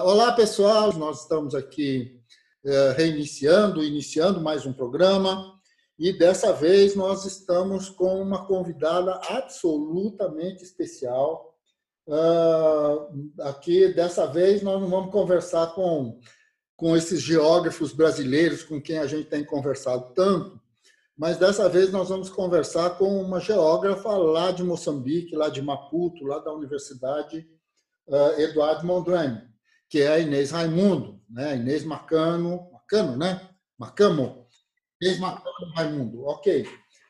Olá, pessoal. Nós estamos aqui iniciando mais um programa e dessa vez nós estamos com uma convidada absolutamente especial. Aqui, dessa vez, nós não vamos conversar com esses geógrafos brasileiros com quem a gente tem conversado tanto, mas dessa vez nós vamos conversar com uma geógrafa lá de Moçambique, lá de Maputo, lá da Universidade Eduardo Mondlane, que é a Inês Raimundo, né? Inês Marcano, né? Inês Marcano Raimundo, ok.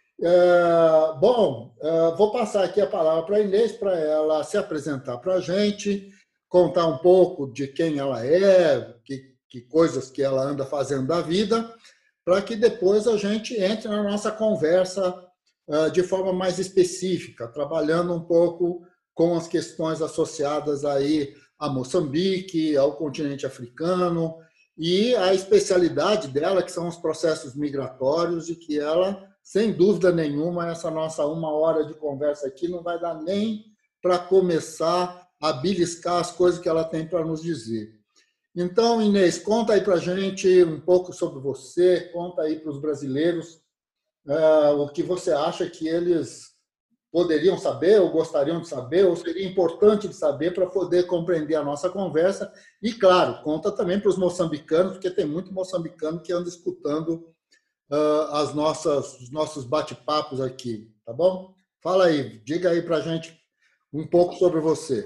Vou passar aqui a palavra para a Inês, para ela se apresentar para a gente, contar um pouco de quem ela é, que coisas que ela anda fazendo da vida, para que depois a gente entre na nossa conversa de forma mais específica, trabalhando um pouco com as questões associadas aí a Moçambique, ao continente africano e a especialidade dela, que são os processos migratórios, e que ela, sem dúvida nenhuma, essa nossa 1 hora de conversa aqui não vai dar nem para começar a beliscar as coisas que ela tem para nos dizer. Então, Inês, conta aí para a gente um pouco sobre você, conta aí para os brasileiros o que você acha que eles poderiam saber, ou gostariam de saber, ou seria importante de saber para poder compreender a nossa conversa. E, claro, conta também para os moçambicanos, porque tem muito moçambicano que anda escutando os nossos bate-papos aqui, tá bom? Fala aí, diga aí para a gente um pouco sobre você.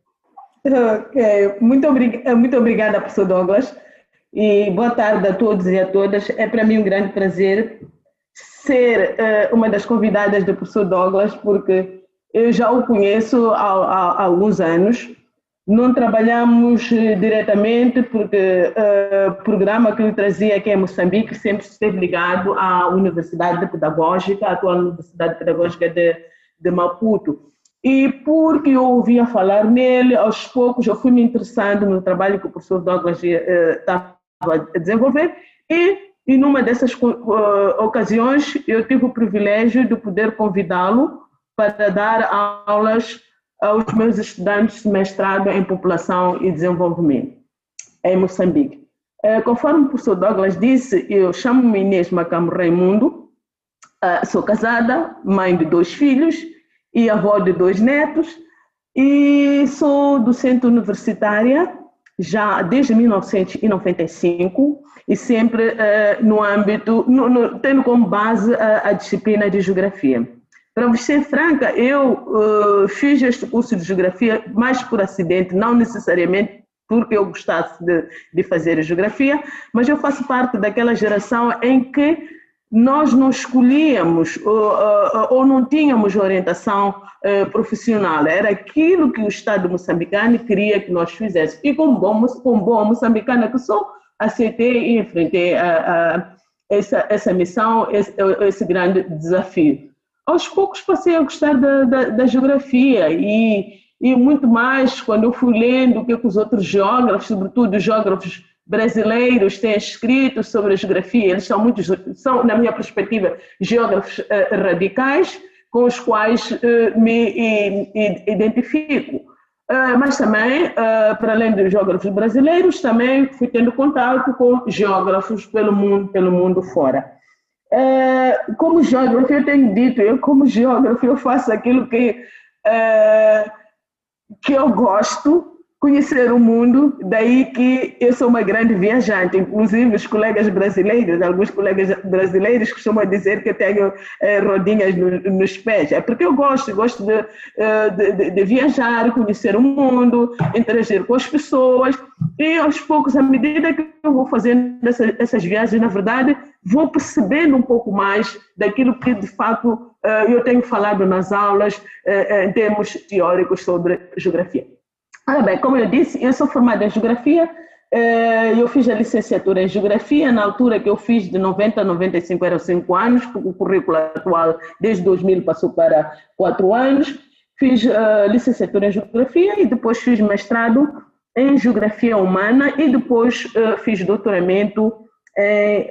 Muito obrigada, professor Douglas, e boa tarde a todos e a todas. É para mim um grande prazer ser uma das convidadas do professor Douglas, porque eu já o conheço há alguns anos. Não trabalhamos diretamente, porque o programa que eu trazia aqui em Moçambique sempre esteve ligado à Universidade Pedagógica, a atual Universidade Pedagógica de Maputo. E porque eu ouvia falar nele, aos poucos eu fui me interessando no trabalho que o professor Douglas estava a desenvolver, e numa dessas ocasiões eu tive o privilégio de poder convidá-lo para dar aulas aos meus estudantes de mestrado em População e Desenvolvimento em Moçambique. Conforme o professor Douglas disse, eu chamo-me Inês Marcano Raimundo, sou casada, mãe de 2 filhos e avó de 2 netos, e sou docente universitária já desde 1995, e sempre no âmbito, tendo como base a disciplina de Geografia. Para vos ser franca, eu fiz este curso de Geografia mais por acidente, não necessariamente porque eu gostasse de fazer Geografia, mas eu faço parte daquela geração em que nós não escolhíamos ou não tínhamos orientação profissional. Era aquilo que o Estado moçambicano queria que nós fizéssemos. E como boa moçambicana que sou, aceitei e enfrentei essa missão, esse grande desafio. Aos poucos passei a gostar da geografia e muito mais quando eu fui lendo o que os outros geógrafos, sobretudo os geógrafos brasileiros, têm escrito sobre a geografia. Eles são, na minha perspectiva, geógrafos radicais, com os quais me identifico. Mas também, para além dos geógrafos brasileiros, também fui tendo contato com geógrafos pelo mundo fora. Como geógrafo, eu tenho dito, como geógrafo, eu faço aquilo que eu gosto, conhecer o mundo, daí que eu sou uma grande viajante. Inclusive, os colegas brasileiros, alguns colegas brasileiros costumam dizer que eu tenho rodinhas nos pés. É porque eu gosto de viajar, conhecer o mundo, interagir com as pessoas, e aos poucos, à medida que eu vou fazendo essas viagens, na verdade, vou percebendo um pouco mais daquilo que, de fato, eu tenho falado nas aulas em termos teóricos sobre geografia. Ora bem, como eu disse, eu sou formada em Geografia, eu fiz a licenciatura em Geografia, na altura que eu fiz de 90 a 95 eram 5 anos, porque o currículo atual desde 2000 passou para 4 anos, fiz a licenciatura em Geografia e depois fiz mestrado em Geografia Humana e depois fiz doutoramento em...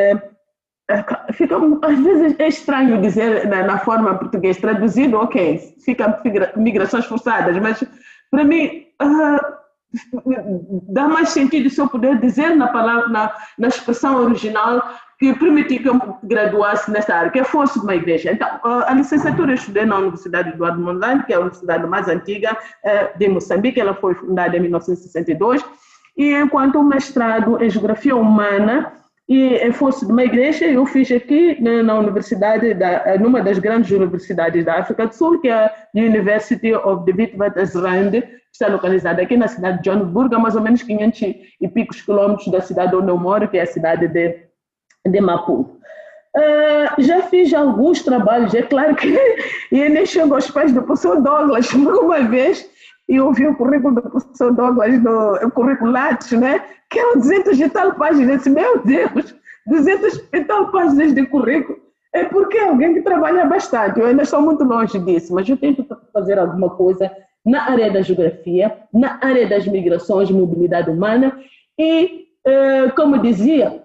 às vezes é estranho dizer na forma portuguesa, traduzido, ok, fica migrações forçadas, mas para mim dá mais sentido se eu puder dizer na palavra, na expressão original que permitiu que eu graduasse nessa área, que fosse uma igreja. Então, a licenciatura eu estudei na Universidade Eduardo Mondlane, que é a universidade mais antiga de Moçambique. Ela foi fundada em 1962, e enquanto mestrado em Geografia Humana e em força de uma igreja, eu fiz aqui na universidade, numa das grandes universidades da África do Sul, que é a University of the Witwatersrand, que está localizada aqui na cidade de Johannesburgo, a mais ou menos 500 e picos quilômetros da cidade onde eu moro, que é a cidade de Maputo. Já fiz alguns trabalhos, é claro que eu nem chego aos pés do professor Douglas, uma vez eu ouvi o currículo do professor Douglas, o currículo Lattes, né? Que é 200 e tal páginas. Eu disse, meu Deus, 200 e tal páginas de currículo. É porque é alguém que trabalha bastante. Eu ainda estou muito longe disso, mas eu tento fazer alguma coisa na área da geografia, na área das migrações, mobilidade humana e, como dizia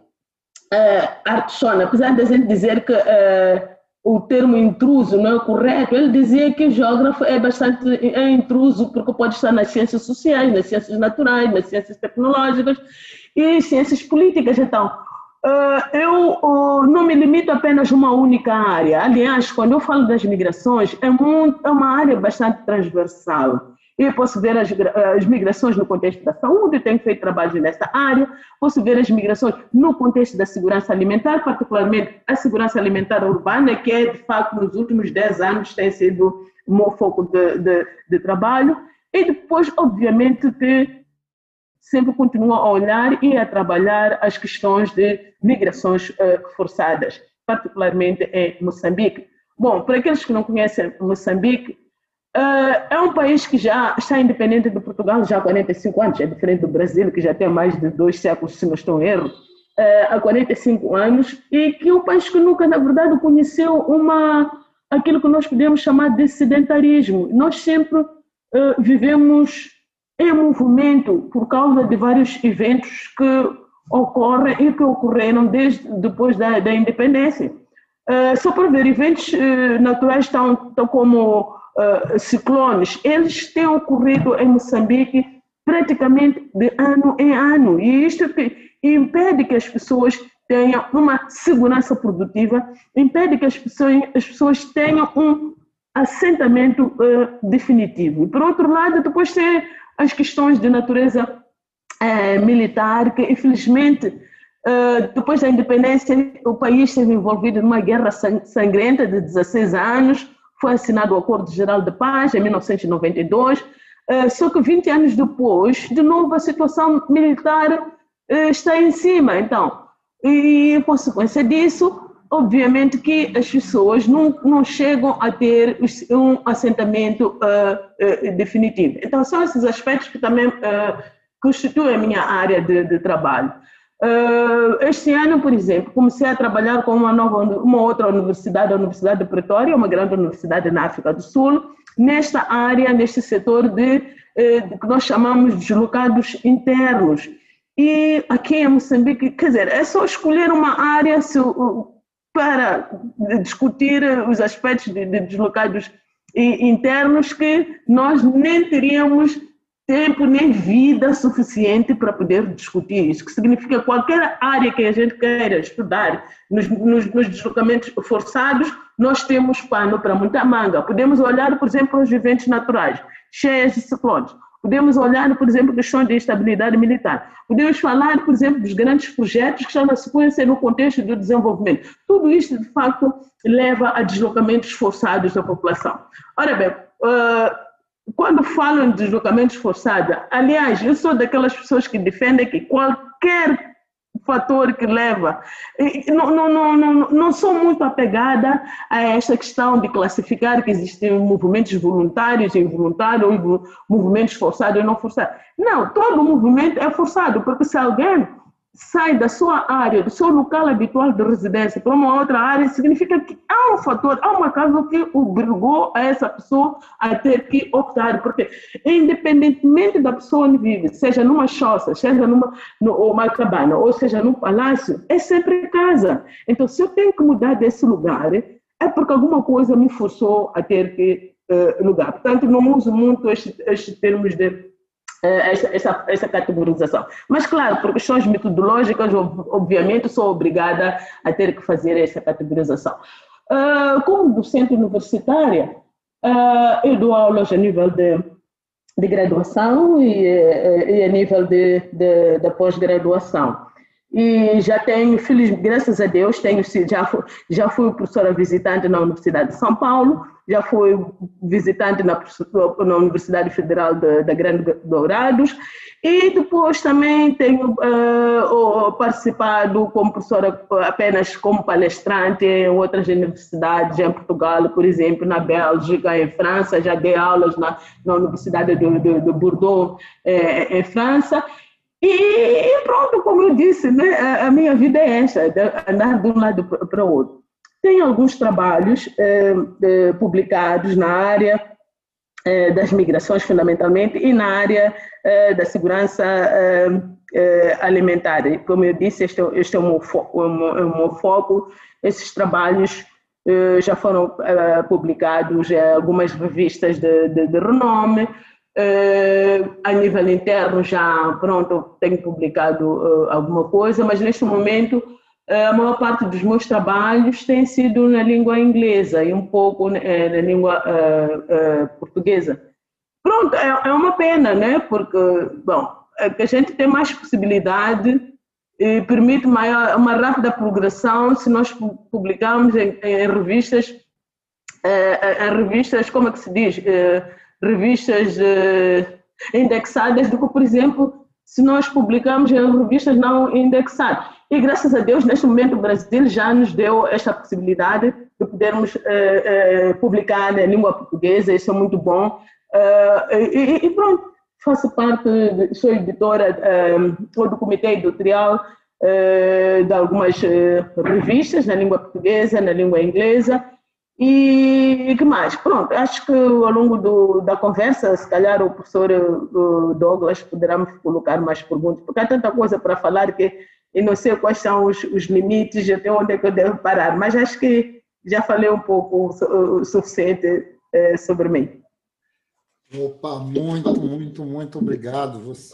Artson, apesar de a gente dizer que o termo intruso não é correto, ele dizia que o geógrafo é bastante intruso porque pode estar nas ciências sociais, nas ciências naturais, nas ciências tecnológicas e ciências políticas. Então, eu não me limito apenas a uma única área. Aliás, quando eu falo das migrações, é uma área bastante transversal. Eu posso ver as migrações no contexto da saúde, tenho feito trabalho nessa área, posso ver as migrações no contexto da segurança alimentar, particularmente a segurança alimentar urbana, que é, de facto, nos últimos 10 anos tem sido o meu foco de trabalho, e depois, obviamente, que sempre continuo a olhar e a trabalhar as questões de migrações forçadas, particularmente em Moçambique. Bom, para aqueles que não conhecem Moçambique, é um país que já está independente de Portugal já há 45 anos, é diferente do Brasil, que já tem mais de 2 séculos, se não estou em erro, há 45 anos, e que é um país que nunca, na verdade, conheceu aquilo que nós podemos chamar de sedentarismo. Nós sempre vivemos em movimento por causa de vários eventos que ocorrem e que ocorreram desde depois da independência. Só para ver, eventos naturais tão como ciclones, eles têm ocorrido em Moçambique praticamente de ano em ano, e isto impede que as pessoas tenham uma segurança produtiva, impede que as pessoas tenham um assentamento definitivo. Por outro lado, depois tem as questões de natureza militar, que infelizmente depois da independência o país esteve envolvido numa guerra sangrenta de 16 anos. Foi assinado o Acordo Geral de Paz em 1992, só que 20 anos depois, de novo, a situação militar está em cima. Então, e em consequência disso, obviamente que as pessoas não chegam a ter um assentamento definitivo. Então, são esses aspectos que também constituem a minha área de trabalho. Este ano, por exemplo, comecei a trabalhar com uma outra universidade, a Universidade de Pretória, uma grande universidade na África do Sul, nesta área, neste setor de que nós chamamos de deslocados internos. E aqui em Moçambique, quer dizer, é só escolher uma área para discutir os aspectos de deslocados internos que nós nem teríamos tempo nem vida suficiente para poder discutir isso, que significa qualquer área que a gente queira estudar nos deslocamentos forçados, nós temos pano para muita manga. Podemos olhar, por exemplo, para os eventos naturais, cheias de ciclones. Podemos olhar, por exemplo, questões de instabilidade militar. Podemos falar, por exemplo, dos grandes projetos que estão na sequência no contexto do desenvolvimento. Tudo isto, de facto, leva a deslocamentos forçados da população. Ora bem, quando falam de deslocamentos forçados, aliás, eu sou daquelas pessoas que defendem que qualquer fator que leva, não sou muito apegada a esta questão de classificar que existem movimentos voluntários e involuntários, ou movimentos forçados e não forçados. Não, todo movimento é forçado, porque se alguém sai da sua área, do seu local habitual de residência para uma outra área, significa que há um fator, há uma causa que obrigou a essa pessoa a ter que optar, porque independentemente da pessoa onde vive, seja numa choça, seja numa cabana, ou seja num palácio, é sempre casa. Então, se eu tenho que mudar desse lugar, é porque alguma coisa me forçou a ter que mudar. Portanto, não uso muito estes termos de essa categorização. Mas, claro, por questões metodológicas, obviamente, sou obrigada a ter que fazer essa categorização. Como docente universitária, eu dou aulas a nível de graduação e a nível de pós-graduação. E já tenho, graças a Deus, já fui professora visitante na Universidade de São Paulo, já fui visitante na Universidade Federal da Grande Dourados, e depois também tenho participado como professora apenas como palestrante em outras universidades, em Portugal, por exemplo, na Bélgica, em França, já dei aulas na Universidade de Bordeaux, em França. E pronto, como eu disse, né, a minha vida é essa, andar de um lado para o outro. Tenho alguns trabalhos publicados na área das migrações, fundamentalmente, e na área da segurança alimentar. Como eu disse, este é o meu foco. Esses trabalhos já foram publicados em algumas revistas de renome. A nível interno já, pronto, tenho publicado alguma coisa, mas neste momento a maior parte dos meus trabalhos tem sido na língua inglesa e um pouco na língua portuguesa. Pronto, é uma pena, né? Porque, bom, a gente tem mais possibilidade e permite uma rápida progressão se nós publicarmos em revistas, como é que se diz? Revistas indexadas do que, por exemplo, se nós publicamos em revistas não indexadas. E, graças a Deus, neste momento, o Brasil já nos deu esta possibilidade de podermos publicar na língua portuguesa, isso é muito bom. E pronto, faço parte, sou editora do comitê editorial de algumas revistas na língua portuguesa, na língua inglesa. E que mais? Pronto, acho que ao longo da conversa, se calhar o professor Douglas poderá me colocar mais perguntas, porque há tanta coisa para falar que eu não sei quais são os limites, até onde é que eu devo parar, mas acho que já falei um pouco o suficiente sobre mim. Opa, muito obrigado. Você.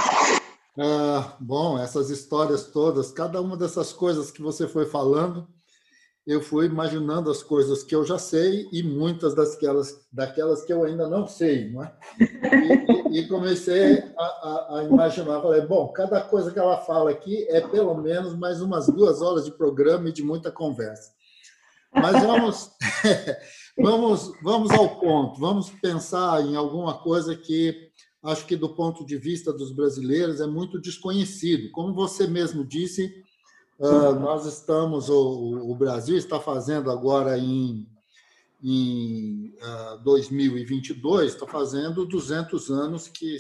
Bom, essas histórias todas, cada uma dessas coisas que você foi falando, eu fui imaginando as coisas que eu já sei e muitas daquelas que eu ainda não sei, não é? E comecei a imaginar, falei, bom, cada coisa que ela fala aqui é pelo menos mais umas 2 horas de programa e de muita conversa. Mas vamos ao ponto, vamos pensar em alguma coisa que acho que do ponto de vista dos brasileiros é muito desconhecido. Como você mesmo disse, nós estamos, o Brasil está fazendo agora em 2022, está fazendo 200 anos que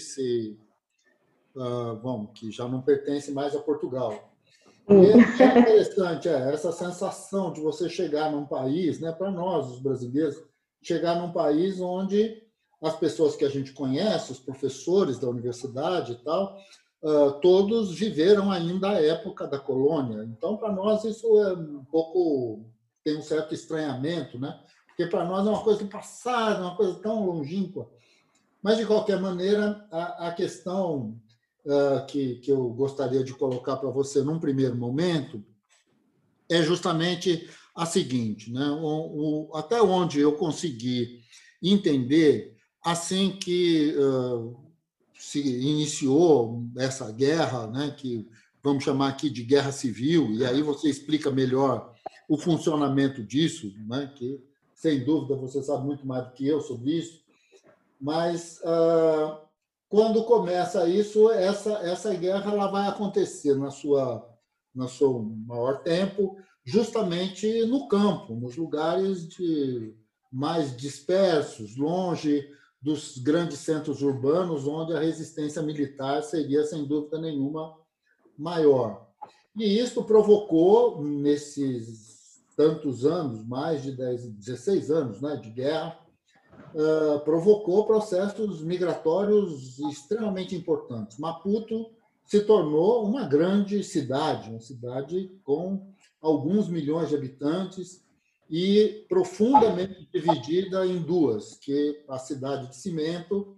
que já não pertence mais a Portugal. E é interessante essa sensação de você chegar num país, né, para nós, os brasileiros, chegar num país onde as pessoas que a gente conhece, os professores da universidade e tal, todos viveram ainda a época da colônia. Então, para nós, isso é um pouco... tem um certo estranhamento, né? Porque para nós é uma coisa do passado, uma coisa tão longínqua. Mas, de qualquer maneira, a questão que eu gostaria de colocar para você num primeiro momento é justamente a seguinte, né? Até onde eu consegui entender, assim que se iniciou essa guerra, né, que vamos chamar aqui de guerra civil, e aí você explica melhor o funcionamento disso, né, que, sem dúvida, você sabe muito mais do que eu sobre isso, mas quando começa isso, essa guerra ela vai acontecer no seu maior tempo, justamente no campo, nos lugares mais dispersos, longe dos grandes centros urbanos, onde a resistência militar seria, sem dúvida nenhuma, maior. E isso provocou, nesses tantos anos, mais de 16 anos, né, de guerra, provocou processos migratórios extremamente importantes. Maputo se tornou uma grande cidade, uma cidade com alguns milhões de habitantes, e profundamente dividida em duas, que é a cidade de Cimento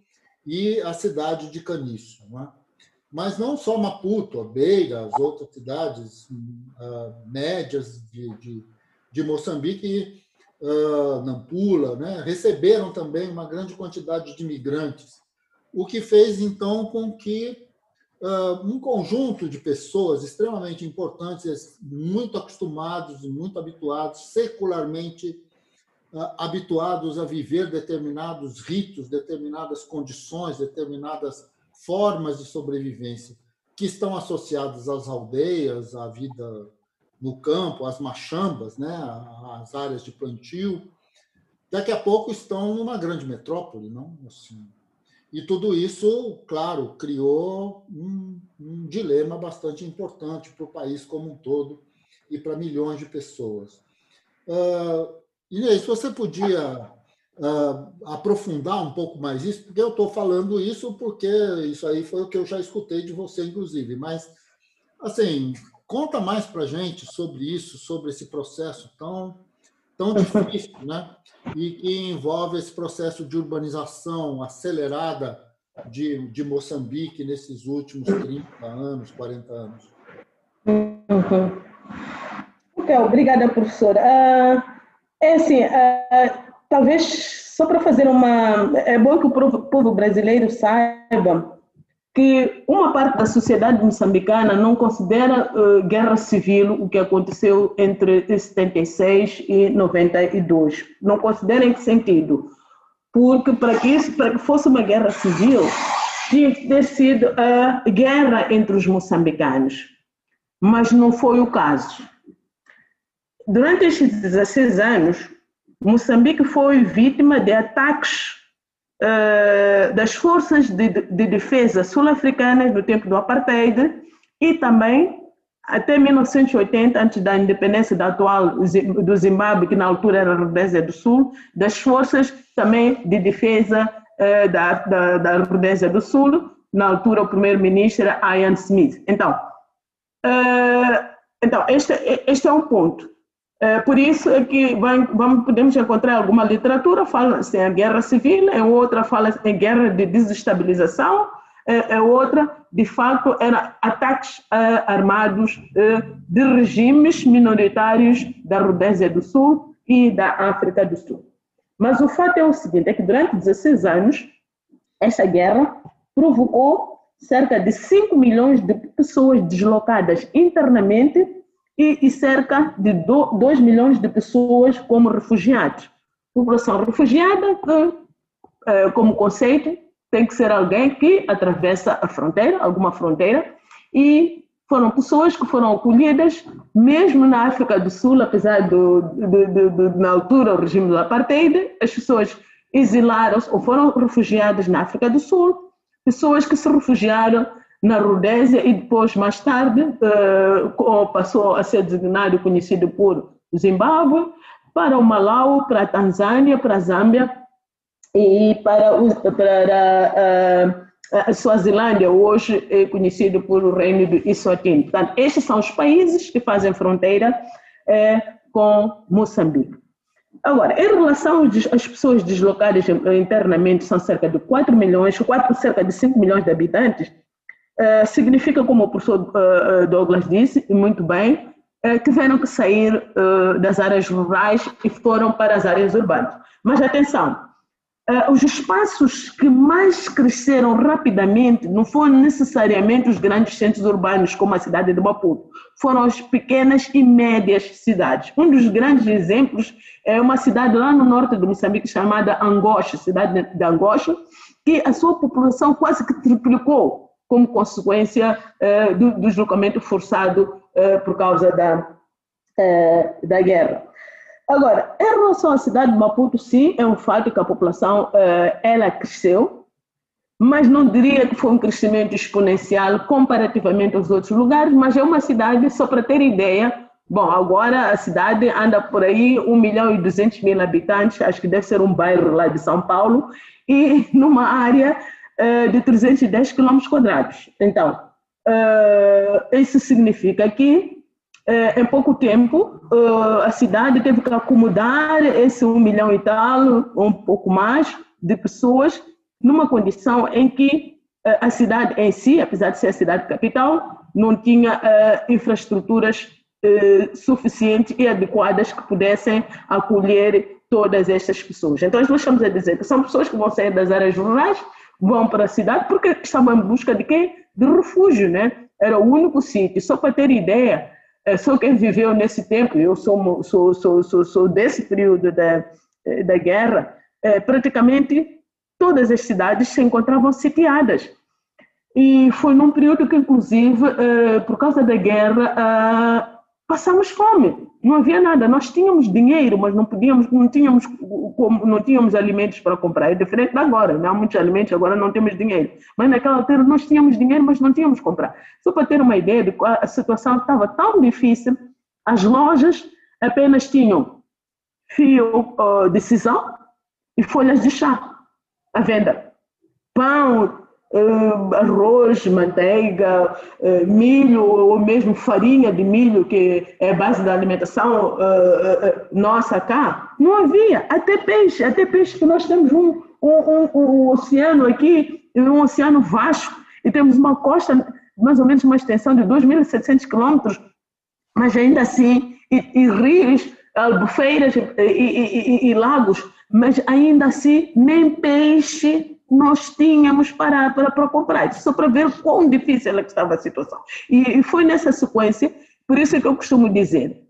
e a cidade de Caniço, né? Mas não só Maputo, a Beira, as outras cidades médias de Moçambique, Nampula, né, receberam também uma grande quantidade de imigrantes, o que fez, então, com que um conjunto de pessoas extremamente importantes, muito acostumados e muito habituados, secularmente habituados a viver determinados ritos, determinadas condições, determinadas formas de sobrevivência que estão associadas às aldeias, à vida no campo, às machambas, né, às áreas de plantio, daqui a pouco estão numa grande metrópole, não? Assim, e tudo isso, claro, criou um dilema bastante importante para o país como um todo e para milhões de pessoas. Inês, você podia aprofundar um pouco mais isso? Porque eu estou falando isso porque isso aí foi o que eu já escutei de você, inclusive. Mas, assim, conta mais para a gente sobre isso, sobre esse processo tão difícil, né? E que envolve esse processo de urbanização acelerada de Moçambique nesses últimos 30 anos, 40 anos. Uhum. Então, obrigada, professora. É assim, talvez só para fazer é bom que o povo brasileiro saiba que uma parte da sociedade moçambicana não considera guerra civil o que aconteceu entre 76 e 92. Não considera em que sentido? Porque para que fosse uma guerra civil, tinha que ter sido a guerra entre os moçambicanos. Mas não foi o caso. Durante estes 16 anos, Moçambique foi vítima de ataques das forças de defesa sul-africanas no tempo do apartheid e também até 1980, antes da independência do Zimbábue, que na altura era a Rodésia do Sul, das forças também de defesa da Rodésia do Sul, na altura o primeiro-ministro era Ian Smith. Então este é um ponto. Por isso é que podemos encontrar alguma literatura fala-se em guerra civil, em outra fala em guerra de desestabilização, em outra, de fato, eram ataques armados de regimes minoritários da Rodésia do Sul e da África do Sul. Mas o fato é o seguinte, é que durante 16 anos, essa guerra provocou cerca de 5 milhões de pessoas deslocadas internamente e cerca de 2 milhões de pessoas como refugiados. População refugiada, como conceito, tem que ser alguém que atravessa a fronteira, alguma fronteira, e foram pessoas que foram acolhidas, mesmo na África do Sul, apesar na altura, o regime do apartheid, as pessoas exilaram-se ou foram refugiadas na África do Sul, pessoas que se refugiaram na Rodésia e depois, mais tarde, passou a ser designado e conhecido por Zimbábue, para o Malau, para a Tanzânia, para a Zâmbia e para a Suazilândia, hoje é conhecido por o Reino de Eswatini. Portanto, estes são os países que fazem fronteira com Moçambique. Agora, em relação às pessoas deslocadas internamente, são cerca de 4 milhões, cerca de 5 milhões de habitantes, significa, como o professor Douglas disse, e muito bem, tiveram que sair das áreas rurais e foram para as áreas urbanas. Mas atenção, os espaços que mais cresceram rapidamente não foram necessariamente os grandes centros urbanos, como a cidade de Maputo, foram as pequenas e médias cidades. Um dos grandes exemplos é uma cidade lá no norte de Moçambique chamada Angoche, cidade de Angoche, que a sua população quase que triplicou como consequência do deslocamento forçado por causa da guerra. Agora, em relação à cidade de Maputo, sim, é um fato que a população ela cresceu, mas não diria que foi um crescimento exponencial comparativamente aos outros lugares, mas é uma cidade, só para ter ideia, bom, agora a cidade anda por aí 1.200.000 habitantes, acho que deve ser um bairro lá de São Paulo, e numa área de 310 km². Então, isso significa que em pouco tempo, a cidade teve que acomodar esse 1 milhão e tal, ou um pouco mais, de pessoas numa condição em que a cidade em si, apesar de ser a cidade capital, não tinha infraestruturas suficientes e adequadas que pudessem acolher todas estas pessoas. Então, nós estamos a dizer que são pessoas que vão sair das áreas rurais, vão para a cidade, porque estavam em busca de quê? De refúgio, né? Era o único sítio. Só para ter ideia, só quem viveu nesse tempo, eu sou desse período da guerra, praticamente todas as cidades se encontravam sitiadas. E foi num período que, inclusive, por causa da guerra, passamos fome. Não havia nada. Nós tínhamos dinheiro, mas não tínhamos alimentos para comprar. É diferente de agora. Não há muitos alimentos, agora não temos dinheiro. Mas naquela altura nós tínhamos dinheiro, mas não tínhamos comprar. Só para ter uma ideia de que a situação estava tão difícil, as lojas apenas tinham fio de sisal e folhas de chá à venda. Pão, arroz, manteiga, milho, ou mesmo farinha de milho, que é a base da alimentação nossa cá, não havia. Até peixe, que nós temos um oceano aqui, um oceano vasto, e temos uma costa, mais ou menos uma extensão de 2.700 quilômetros, mas ainda assim, e rios, albufeiras e lagos, mas ainda assim nem peixe nós tínhamos para comprar, só para ver quão difícil estava a situação. E foi nessa sequência, por isso que eu costumo dizer,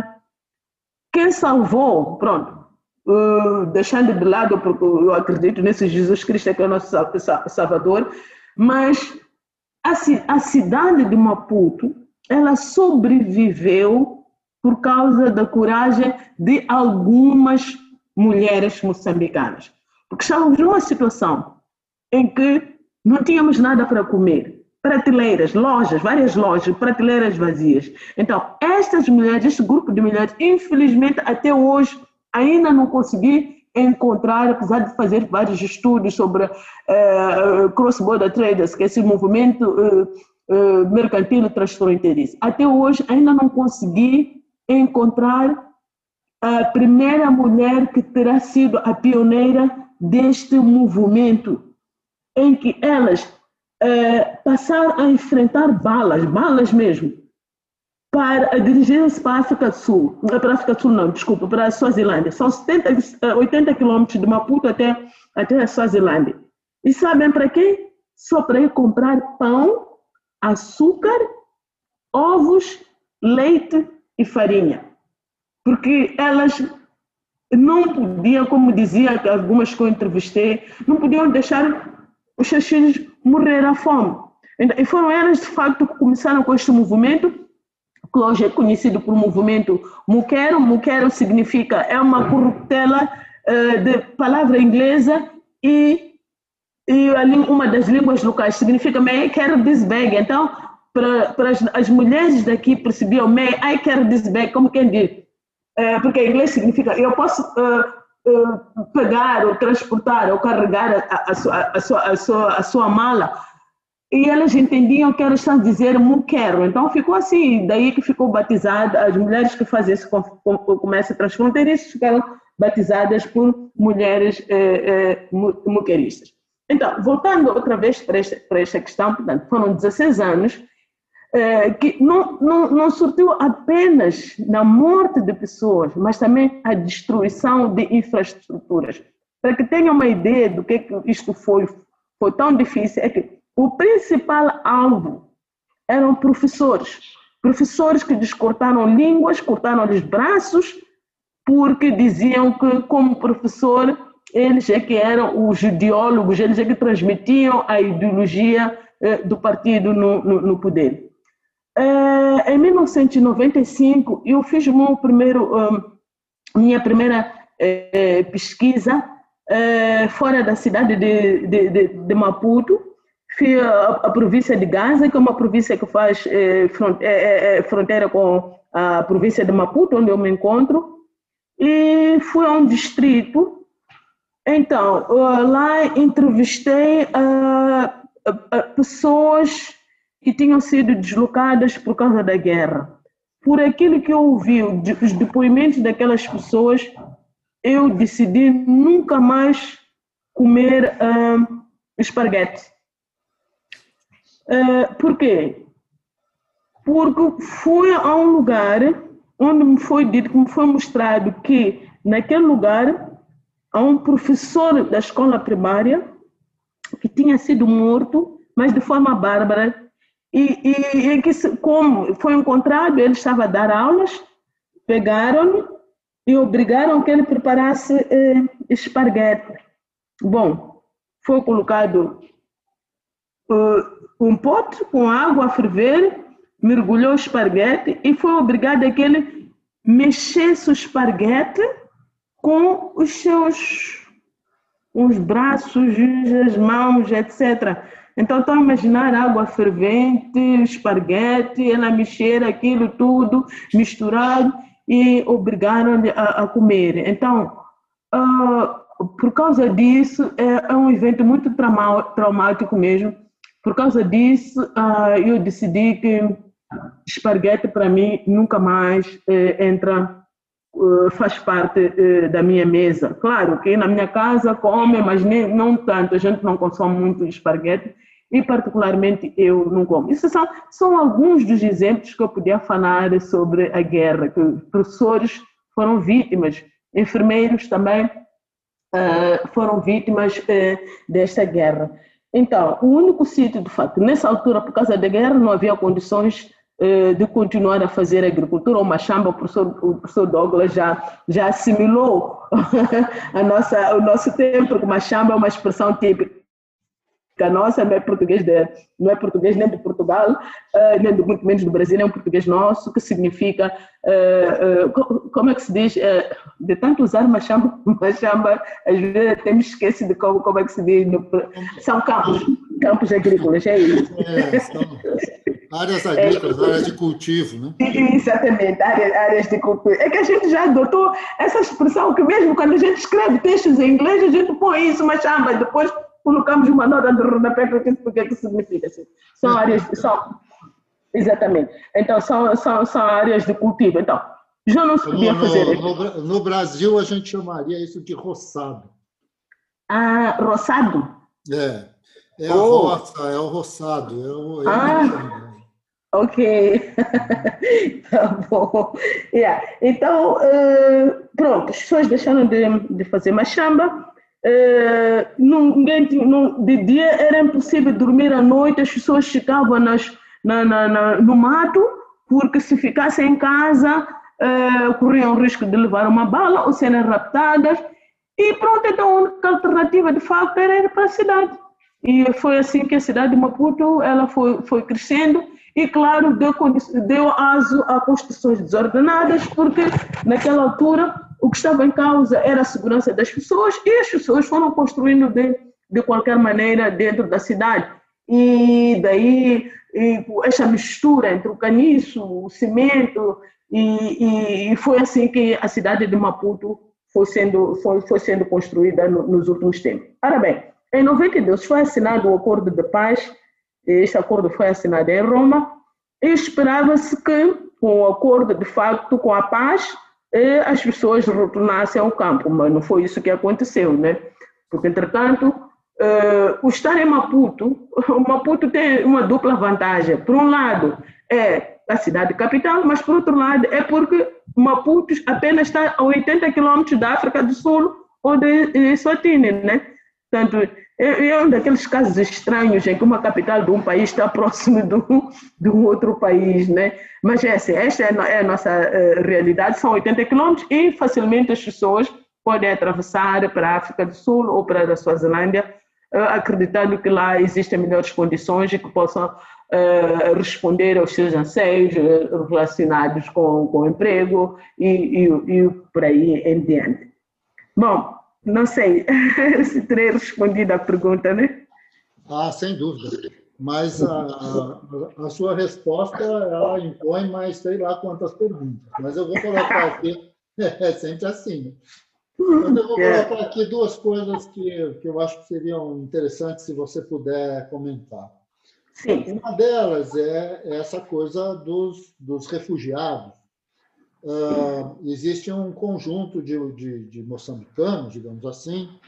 quem salvou, pronto, deixando de lado, porque eu acredito nesse Jesus Cristo que é o nosso Salvador, mas a cidade de Maputo, ela sobreviveu por causa da coragem de algumas mulheres moçambicanas. Porque estávamos numa situação em que não tínhamos nada para comer. Prateleiras, lojas, várias lojas, prateleiras vazias. Então, estas mulheres, este grupo de mulheres, infelizmente, até hoje, ainda não consegui encontrar, apesar de fazer vários estudos sobre cross-border traders, que é esse movimento mercantil transfronteiriço. Até hoje, ainda não consegui encontrar a primeira mulher que terá sido a pioneira deste movimento, em que elas passaram a enfrentar balas mesmo, para dirigir-se para a África do Sul, para a Suazilândia. São 80 quilômetros de Maputo até a Suazilândia. E sabem para quê? Só para ir comprar pão, açúcar, ovos, leite e farinha. Porque elas não podiam, como dizia algumas que eu entrevistei, não podiam deixar os seus filhos morrer à fome. E foram elas, de facto, que começaram com este movimento, que hoje é conhecido por movimento Muquero. Muquero significa, é uma corruptela de palavra inglesa e uma das línguas locais significa May I carry this bag. Então, para as mulheres daqui percebiam May I carry this bag, como quem diz. Porque em inglês significa eu posso pegar ou transportar ou carregar a sua mala, e elas entendiam que elas estavam a dizer muquero. Então ficou assim, daí que ficou batizada, as mulheres que fazem esse comércio transfronteiriço ficaram batizadas por mulheres muqueristas. Então, voltando outra vez para esta questão, portanto, foram 16 anos que não surtiu apenas na morte de pessoas, mas também a destruição de infraestruturas. Para que tenham uma ideia do que isto foi tão difícil, é que o principal alvo eram professores que lhes cortaram línguas, cortaram-lhes braços, porque diziam que, como professor, eles é que eram os ideólogos, eles é que transmitiam a ideologia do partido no poder. Em 1995, eu fiz minha primeira pesquisa fora da cidade de Maputo. Fui à província de Gaza, que é uma província que faz fronteira com a província de Maputo, onde eu me encontro, e fui a um distrito. Então, lá entrevistei pessoas que tinham sido deslocadas por causa da guerra. Por aquilo que eu ouvi, os depoimentos daquelas pessoas, eu decidi nunca mais comer esparguete. Por quê? Porque fui a um lugar onde me foi dito, que me foi mostrado que naquele lugar há um professor da escola primária que tinha sido morto, mas de forma bárbara, e que, como foi encontrado, ele estava a dar aulas, pegaram-no e obrigaram que ele preparasse esparguete. Bom, foi colocado um pote com água a ferver, mergulhou o esparguete e foi obrigado a que ele mexesse o esparguete com os braços, as mãos, etc. Então, estão a imaginar água fervente, esparguete, ela mexer aquilo tudo, misturado, e obrigaram-lhe a comer. Então, por causa disso, é um evento muito traumático mesmo. Por causa disso, eu decidi que esparguete, para mim, nunca mais faz parte da minha mesa. Claro que na minha casa come, mas não tanto, a gente não consome muito esparguete e particularmente eu não como. Isso são alguns dos exemplos que eu podia falar sobre a guerra, que professores foram vítimas, enfermeiros também foram vítimas desta guerra. Então, o único sítio, de facto, nessa altura, por causa da guerra, não havia condições de continuar a fazer agricultura. O Machamba, o professor Douglas já assimilou o nosso tempo, porque Machamba é uma expressão típica nossa, não é português nem de Portugal, nem muito menos do Brasil, é um português nosso, que significa, como é que se diz, de tanto usar Machamba, às vezes até me esqueço de como é que se diz, são campos agrícolas, é isso. São áreas agrícolas, áreas de cultivo, né? Exatamente, áreas de cultivo. É que a gente já adotou essa expressão, que mesmo quando a gente escreve textos em inglês, a gente põe isso, Machamba, depois colocamos uma nota de rodapé para o que significa. Assim. São áreas, exatamente. Então, são áreas de cultivo. Então, já não se podia fazer. No Brasil, a gente chamaria isso de roçado. Ah, roçado? É a roça, é o roçado. Ok. Tá bom. Então, pronto, as pessoas deixaram de fazer Machamba. De dia era impossível dormir à noite, as pessoas ficavam no mato, porque se ficassem em casa corriam o risco de levar uma bala ou serem raptadas, e pronto, então a única alternativa de facto era ir para a cidade. E foi assim que a cidade de Maputo ela foi crescendo e, claro, deu aso a construções desordenadas, porque naquela altura o que estava em causa era a segurança das pessoas e as pessoas foram construindo de qualquer maneira dentro da cidade. E daí essa mistura entre o caniço, o cimento, e foi assim que a cidade de Maputo foi sendo construída nos últimos tempos. Ora bem, em 92 foi assinado o Acordo de Paz. Este acordo foi assinado em Roma e esperava-se que, com o acordo, de facto, com a paz, as pessoas retornassem ao campo, mas não foi isso que aconteceu, né? Porque, entretanto, o estar em Maputo, o Maputo tem uma dupla vantagem. Por um lado, é a cidade capital, mas, por outro lado, é porque Maputo apenas está a 80 quilômetros da África do Sul ou de Eswatini, né? Portanto, é um daqueles casos estranhos em que uma capital de um país está próximo de um outro país, né? Mas esta é a nossa realidade, são 80 quilômetros e facilmente as pessoas podem atravessar para a África do Sul ou para a Suazilândia, acreditando que lá existem melhores condições e que possam responder aos seus anseios relacionados com o emprego e por aí em diante. Bom, não sei se terei respondido à pergunta, né? Sem dúvida. Mas a sua resposta, ela impõe mais sei lá quantas perguntas. Mas eu vou colocar aqui, é sempre assim. Mas eu vou colocar aqui duas coisas que eu acho que seriam interessantes se você puder comentar. Sim. Uma delas é essa coisa dos refugiados. Existe um conjunto de moçambicanos, digamos assim,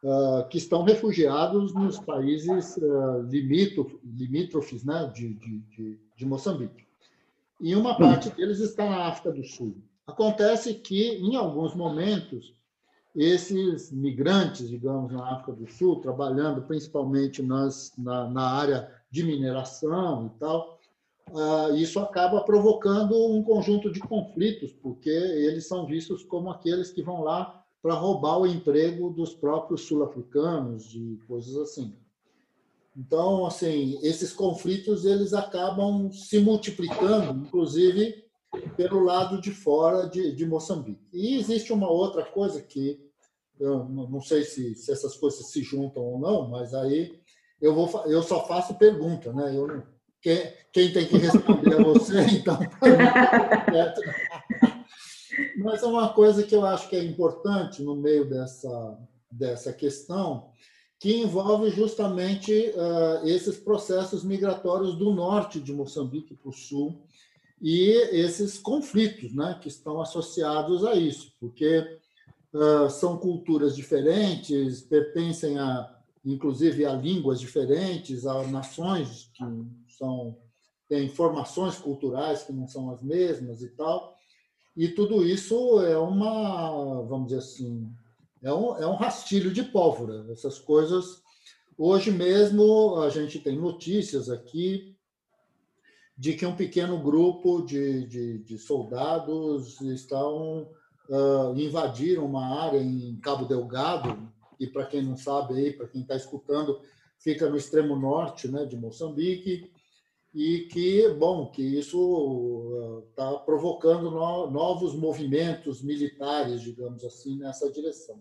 que estão refugiados nos países limítrofes, né, de Moçambique. E uma parte deles está na África do Sul. Acontece que, em alguns momentos, esses migrantes, digamos, na África do Sul, trabalhando principalmente na área de mineração e tal, isso acaba provocando um conjunto de conflitos, porque eles são vistos como aqueles que vão lá para roubar o emprego dos próprios sul-africanos e coisas assim. Então, assim, esses conflitos eles acabam se multiplicando, inclusive pelo lado de fora de Moçambique. E existe uma outra coisa que eu não sei se essas coisas se juntam ou não, mas aí eu só faço pergunta, né? Quem tem que responder é você, então, para mim, mas é uma coisa que eu acho que é importante no meio dessa questão, que envolve justamente esses processos migratórios do norte de Moçambique para o sul e esses conflitos, né, que estão associados a isso, porque são culturas diferentes, pertencem inclusive a línguas diferentes, a nações que têm formações culturais que não são as mesmas e tal, e tudo isso é vamos dizer assim, é um rastilho de pólvora. Essas coisas, hoje mesmo, a gente tem notícias aqui de que um pequeno grupo de soldados invadiram uma área em Cabo Delgado, e para quem não sabe, aí, para quem está escutando, fica no extremo norte, né, de Moçambique, e que isso está provocando novos movimentos militares, digamos assim, nessa direção.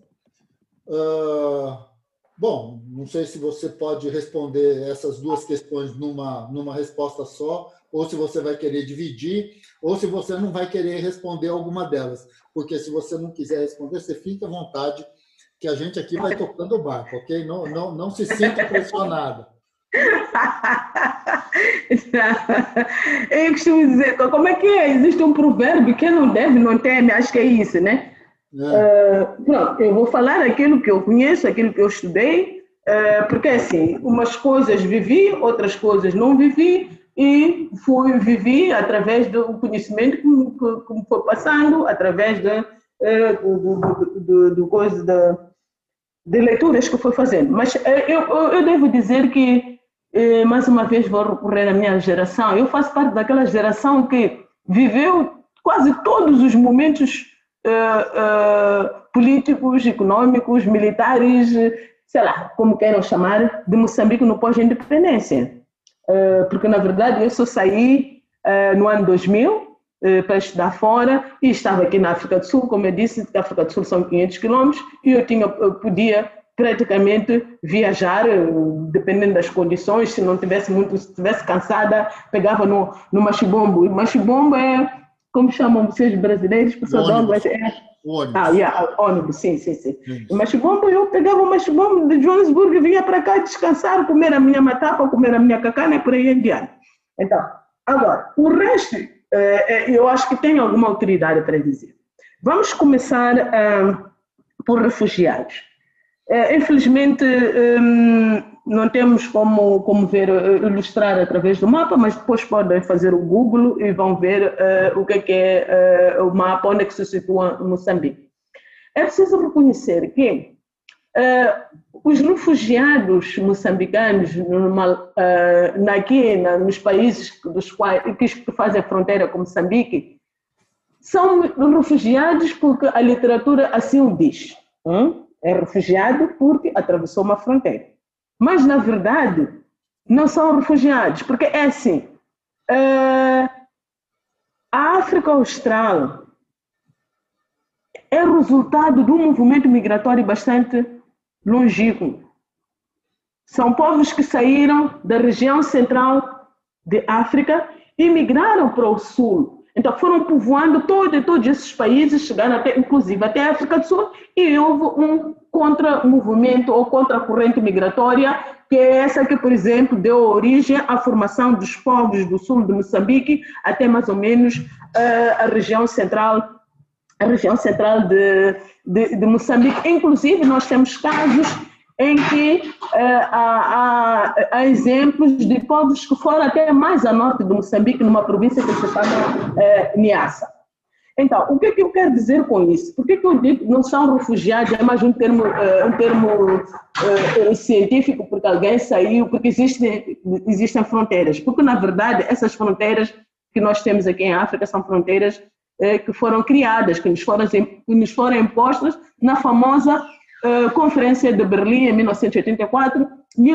Bom, não sei se você pode responder essas duas questões numa resposta só, ou se você vai querer dividir, ou se você não vai querer responder alguma delas, porque se você não quiser responder, você fica à vontade, que a gente aqui vai tocando o barco, ok? Não se sinta pressionada. Eu costumo dizer, como é que é? Existe um provérbio, quem não deve não teme, acho que é isso, né? Pronto, eu vou falar aquilo que eu conheço, aquilo que eu estudei, porque assim, umas coisas vivi, outras coisas não vivi, e vivi através do conhecimento que me foi passando, através de leituras que fui fazendo. Mas eu devo dizer que, mais uma vez, vou recorrer à minha geração. Eu faço parte daquela geração que viveu quase todos os momentos políticos, econômicos, militares, sei lá, como queiram chamar, de Moçambique no pós-independência. Porque, na verdade, eu só saí no ano 2000 para estudar fora e estava aqui na África do Sul, como eu disse, a África do Sul são 500 quilômetros e eu podia praticamente viajar, dependendo das condições, se estivesse cansada, pegava no machibombo. E machibombo é, como chamam vocês brasileiros, pessoas ônibus. Ônibus, sim. O machibombo, eu pegava o machibombo de Joanesburgo e vinha para cá descansar, comer a minha matapa, comer a minha cacana e por aí em diante. Então, agora, o resto, eu acho que tem alguma autoridade para dizer. Vamos começar por refugiados. Infelizmente, não temos como ver, ilustrar através do mapa, mas depois podem fazer o Google e vão ver o que é o mapa, onde é que se situa Moçambique. É preciso reconhecer que os refugiados moçambicanos nos países que fazem fronteira com Moçambique são refugiados porque a literatura assim o diz. É refugiado porque atravessou uma fronteira. Mas, na verdade, não são refugiados, porque é assim, a África Austral é resultado de um movimento migratório bastante longínquo. São povos que saíram da região central de África e migraram para o sul. Então, foram povoando todos esses países, chegando inclusive até a África do Sul, e houve um contra-movimento ou contra-corrente migratória, que é essa que, por exemplo, deu origem à formação dos povos do sul de Moçambique até mais ou menos a região central de Moçambique. Inclusive, nós temos casos em que há exemplos de povos que foram até mais a norte de Moçambique, numa província que se chama Niassa. Então, o que é que eu quero dizer com isso? Por que eu digo que não são refugiados? É mais um termo científico, porque alguém saiu, porque existem fronteiras. Porque, na verdade, essas fronteiras que nós temos aqui em África são fronteiras que foram criadas, que nos foram impostas na famosa Conferência de Berlim, em 1984,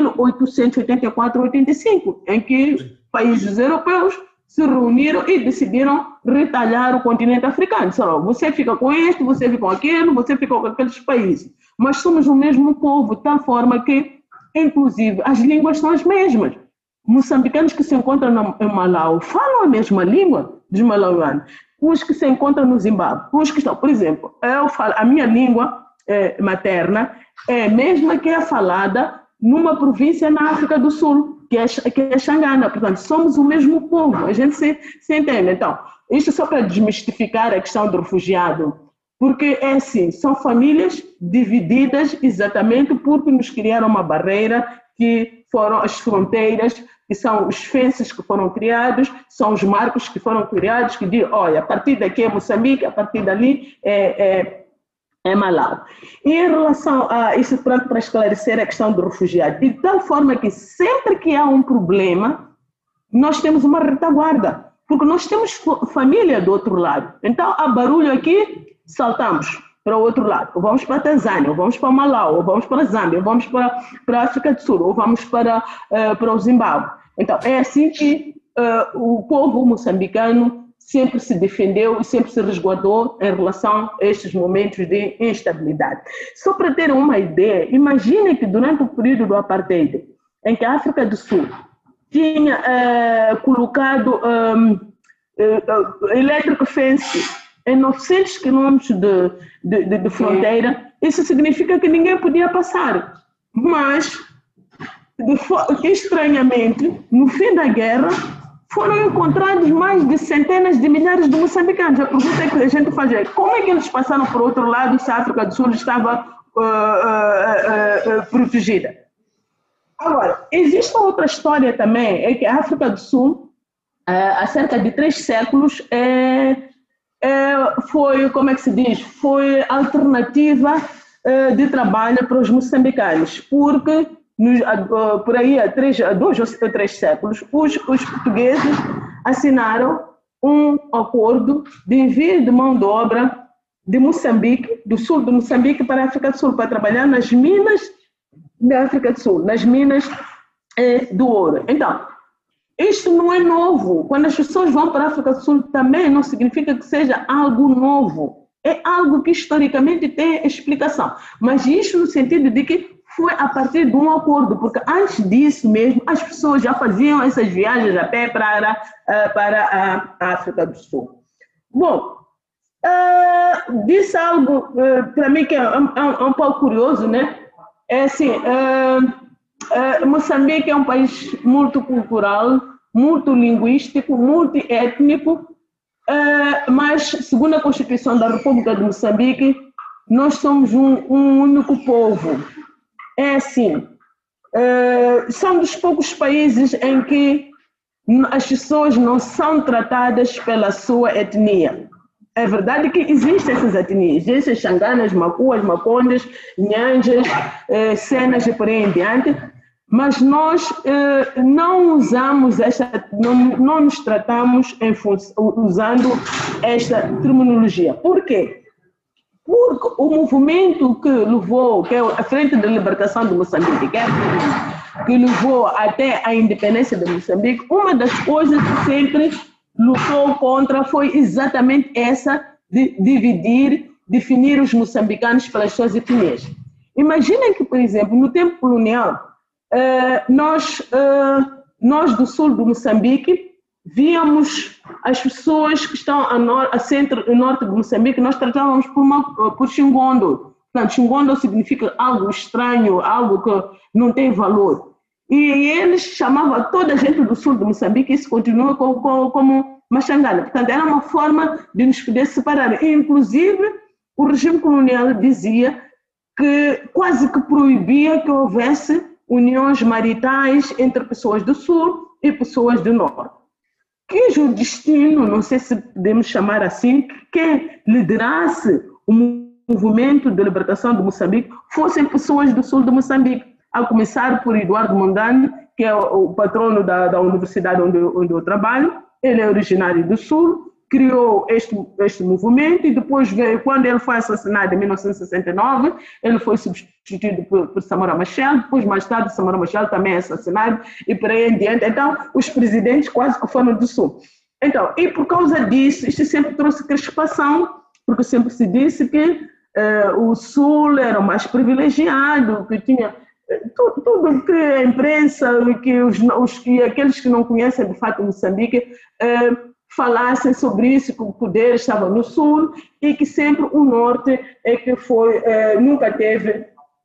1884-85, em que países europeus se reuniram e decidiram retalhar o continente africano. Só, você fica com este, você fica com aquele, você fica com aqueles países. Mas somos o mesmo povo, de tal forma que, inclusive, as línguas são as mesmas. Moçambicanos que se encontram em Malau falam a mesma língua dos malauianos. Os que se encontram no Zimbábue, os que estão, por exemplo, a minha língua materna é a mesma que é falada numa província na África do Sul, que é Xangana. Portanto, somos o mesmo povo, a gente se entende. Então, isso só para desmistificar a questão do refugiado, porque é assim, são famílias divididas exatamente porque nos criaram uma barreira, que foram as fronteiras, que são os fences que foram criados, são os marcos que foram criados, que dizem, olha, a partir daqui é Moçambique, a partir dali é Malau. E em relação a isso, para esclarecer a questão do refugiado, de tal forma que sempre que há um problema, nós temos uma retaguarda, porque nós temos família do outro lado. Então, há barulho aqui, saltamos para o outro lado, ou vamos para a Tanzânia, ou vamos para Malau, ou vamos para a Zâmbia, ou vamos para a África do Sul, ou vamos para o Zimbábue. Então, é assim que o povo moçambicano sempre se defendeu e sempre se resguardou em relação a estes momentos de instabilidade. Só para ter uma ideia, imaginem que durante o período do apartheid, em que a África do Sul tinha colocado electric fence em 900 quilômetros de fronteira, isso significa que ninguém podia passar. Mas, estranhamente, no fim da guerra, foram encontrados mais de centenas de milhares de moçambicanos. A pergunta que a gente faz é, como é que eles passaram para o outro lado se a África do Sul estava protegida? Agora, existe outra história também, é que a África do Sul, há cerca de 3 séculos, foi, como é que se diz, foi alternativa de trabalho para os moçambicanos, porque por aí há 2 ou 3 séculos, os portugueses assinaram um acordo de envio de mão de obra de Moçambique, do sul de Moçambique para a África do Sul, para trabalhar nas minas da África do Sul, nas minas do ouro. Então, isto não é novo. Quando as pessoas vão para a África do Sul, também não significa que seja algo novo. É algo que historicamente tem explicação. Mas isto no sentido de que foi a partir de um acordo, porque antes disso mesmo, as pessoas já faziam essas viagens a pé para a África do Sul. Bom, disse algo para mim que é um pouco curioso, né? É assim, Moçambique é um país multicultural, multilinguístico, multiétnico, mas, segundo a Constituição da República de Moçambique, nós somos um único povo. É assim, são dos poucos países em que as pessoas não são tratadas pela sua etnia. É verdade que existem essas etnias, existem xanganas, macuas, macondas, nhanjas, cenas e por aí em diante, mas nós não usamos não nos tratamos usando esta terminologia. Por quê? Porque o movimento que levou, que é a Frente de Libertação de Moçambique, que levou até a independência de Moçambique, uma das coisas que sempre lutou contra foi exatamente essa de definir os moçambicanos pelas suas etnias. Imaginem que, por exemplo, no tempo colonial, nós do sul do Moçambique víamos as pessoas que estão a centro e norte de Moçambique, nós tratávamos por xingondo. Portanto, xingondo significa algo estranho, algo que não tem valor. E eles chamavam toda a gente do sul de Moçambique, e isso continua como Machangana. Portanto, era uma forma de nos poder separar. E, inclusive, o regime colonial dizia que quase que proibia que houvesse uniões maritais entre pessoas do Sul e pessoas do Norte. Quis o destino, não sei se podemos chamar assim, que liderasse o movimento de libertação de Moçambique fossem pessoas do Sul de Moçambique, a começar por Eduardo Mondlane, que é o patrono da universidade onde eu trabalho. Ele é originário do Sul, criou este movimento e depois veio, quando ele foi assassinado em 1969, ele foi substituído por Samora Machel, depois mais tarde Samora Machel também é assassinado e por aí em diante. Então, os presidentes quase que foram do Sul. Então, e por causa disso, isto sempre trouxe crispação, porque sempre se disse que o Sul era o mais privilegiado, que tinha tudo que a imprensa, que aqueles que não conhecem de fato Moçambique, falassem sobre isso, que o poder estava no Sul e que sempre o Norte é que nunca teve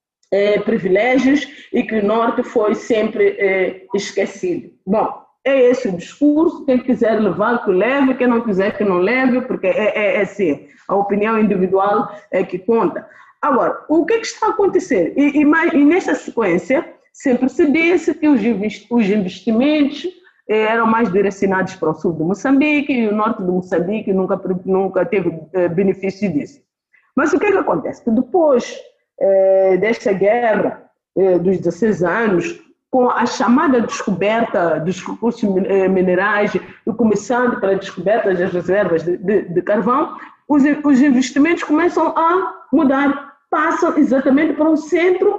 privilégios e que o Norte foi sempre esquecido. Bom, é esse o discurso, quem quiser levar que leve, quem não quiser que não leve, porque é assim, a opinião individual é que conta. Agora, o que está a acontecer? E nesta sequência, sempre se disse que os investimentos eram mais direcionados para o sul de Moçambique e o norte de Moçambique nunca teve benefício disso. Mas o que acontece? Que depois desta guerra dos 16 anos, com a chamada descoberta dos recursos minerais e começando pela descoberta das reservas de carvão, os investimentos começam a mudar, passam exatamente para o centro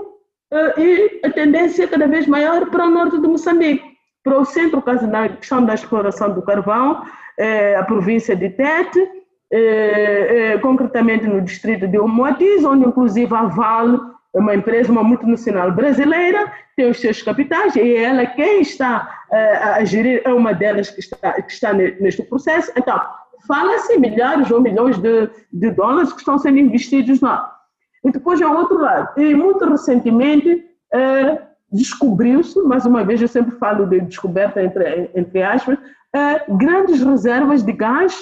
e a tendência é cada vez maior para o norte de Moçambique. Para o centro, caso da questão da exploração do carvão, a província de Tete, concretamente no distrito de Moatiz, onde inclusive a Vale, uma empresa, uma multinacional brasileira, tem os seus capitais e ela quem está a gerir é uma delas que está neste processo. Então, fala-se milhares ou milhões de dólares que estão sendo investidos lá. E depois, ao outro lado, e muito recentemente, descobriu-se, mais uma vez eu sempre falo de descoberta entre aspas, grandes reservas de gás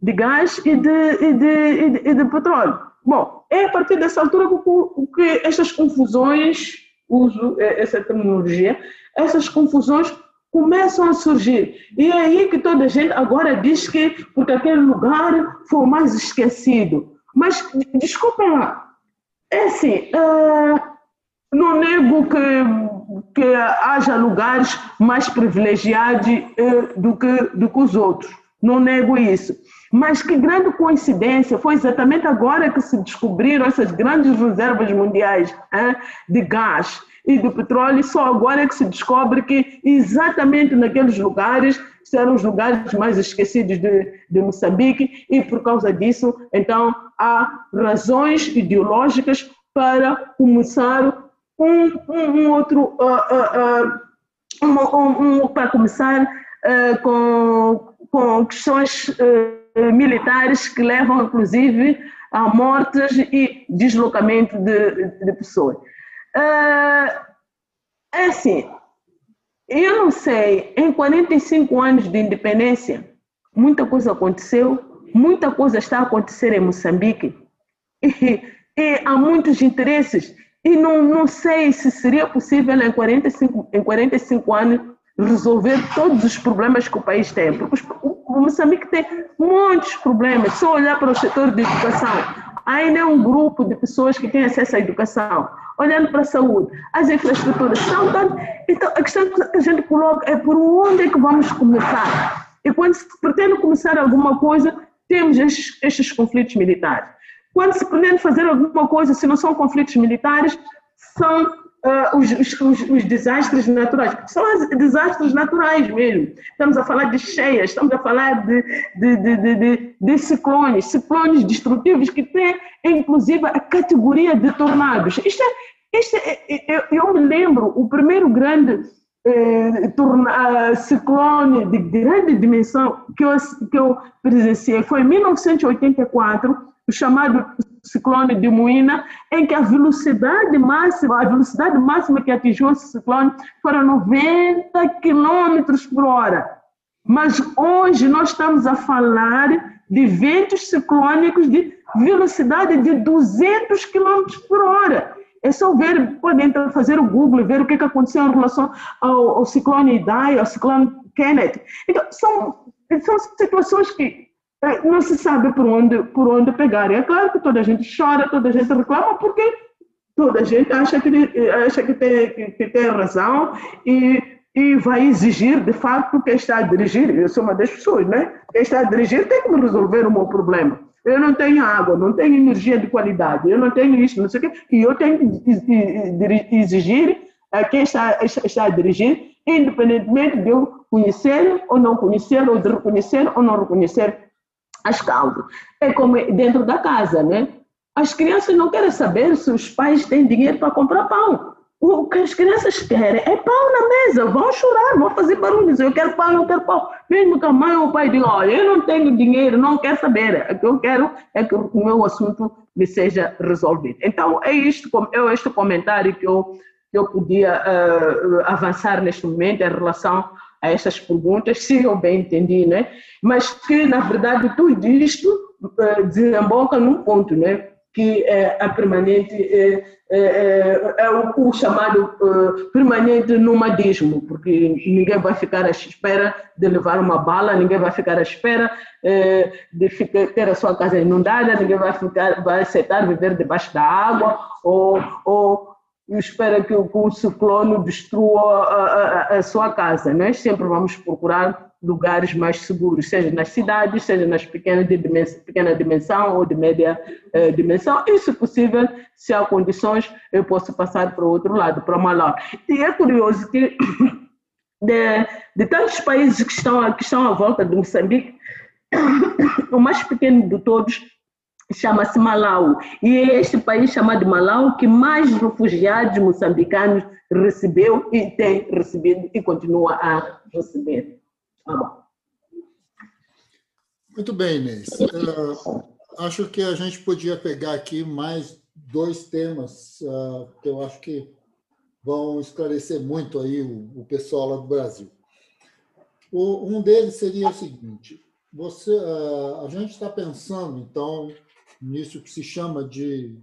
e de petróleo. Bom, é a partir dessa altura que estas confusões, uso essa terminologia, essas confusões começam a surgir. E é aí que toda a gente agora diz que porque aquele lugar foi o mais esquecido. Mas, desculpem lá, é assim, não nego que haja lugares mais privilegiados do que os outros. Não nego isso. Mas que grande coincidência, foi exatamente agora que se descobriram essas grandes reservas mundiais de gás e de petróleo, e só agora é que se descobre que exatamente naqueles lugares serão os lugares mais esquecidos de Moçambique e por causa disso, então, há razões ideológicas para começar para começar com questões militares que levam, inclusive, a mortes e deslocamento de pessoas. É assim, eu não sei, em 45 anos de independência, muita coisa aconteceu, muita coisa está a acontecer em Moçambique e há muitos interesses. E não sei se seria possível em 45 anos resolver todos os problemas que o país tem. Porque o Moçambique tem muitos problemas. Só olhar para o setor de educação. Ainda é um grupo de pessoas que têm acesso à educação. Olhando para a saúde, as infraestruturas são tantas. Então, a questão que a gente coloca é por onde é que vamos começar? E quando se pretende começar alguma coisa, temos estes conflitos militares. Quando se pretende fazer alguma coisa, se não são conflitos militares, são os desastres naturais. São os desastres naturais mesmo. Estamos a falar de cheias, estamos a falar de ciclones destrutivos que têm, inclusive, a categoria de tornados. Eu me lembro, o primeiro grande ciclone de grande dimensão que eu presenciei foi em 1984, o chamado ciclone de Moína, em que a velocidade máxima que atingiu esse ciclone foram 90 km por hora. Mas hoje nós estamos a falar de ventos ciclônicos de velocidade de 200 km por hora. É só ver, podem fazer o Google e ver o que aconteceu em relação ao ciclone Idai, ao ciclone Kenneth. Então, são situações que não se sabe por onde pegar. É claro que toda a gente chora, toda a gente reclama, porque toda a gente acha que tem razão e vai exigir, de facto, quem está a dirigir. Eu sou uma das pessoas, né? Quem está a dirigir tem que me resolver o meu problema. Eu não tenho água, não tenho energia de qualidade, eu não tenho isso, não sei o quê, e eu tenho que exigir a quem está a dirigir, independentemente de eu conhecer ou não conhecer, ou de reconhecer ou não reconhecer as causas. É como dentro da casa, né? As crianças não querem saber se os pais têm dinheiro para comprar pão. O que as crianças querem é pão na mesa, vão chorar, vão fazer barulhos, eu quero pão, eu quero pão. Mesmo que a mãe ou o pai digam, olha, eu não tenho dinheiro, não quero saber, o que eu quero é que o meu assunto me seja resolvido. Então, é este comentário que eu podia avançar neste momento em relação a estas perguntas, se eu bem entendi, né? Mas que, na verdade, tudo isto desemboca num ponto, né? Que é a permanente, o chamado permanente nomadismo, porque ninguém vai ficar à espera de levar uma bala, ninguém vai ficar à espera de ter a sua casa inundada, ninguém vai aceitar viver debaixo da água, ou espera que o ciclone destrua a sua casa. Nós sempre vamos procurar lugares mais seguros, seja nas cidades, seja nas pequena dimensão ou de média dimensão. E, se possível, se há condições, eu posso passar para o outro lado, para Malawi. E é curioso que de tantos países que estão à volta de Moçambique, o mais pequeno de todos chama-se Malawi. E é este país chamado Malawi que mais refugiados moçambicanos recebeu e tem recebido e continua a receber. Muito bem, Inês. Acho que a gente podia pegar aqui mais 2 temas que eu acho que vão esclarecer muito aí o pessoal lá do Brasil. Um deles seria o seguinte: a gente está pensando, então, nisso que se chama de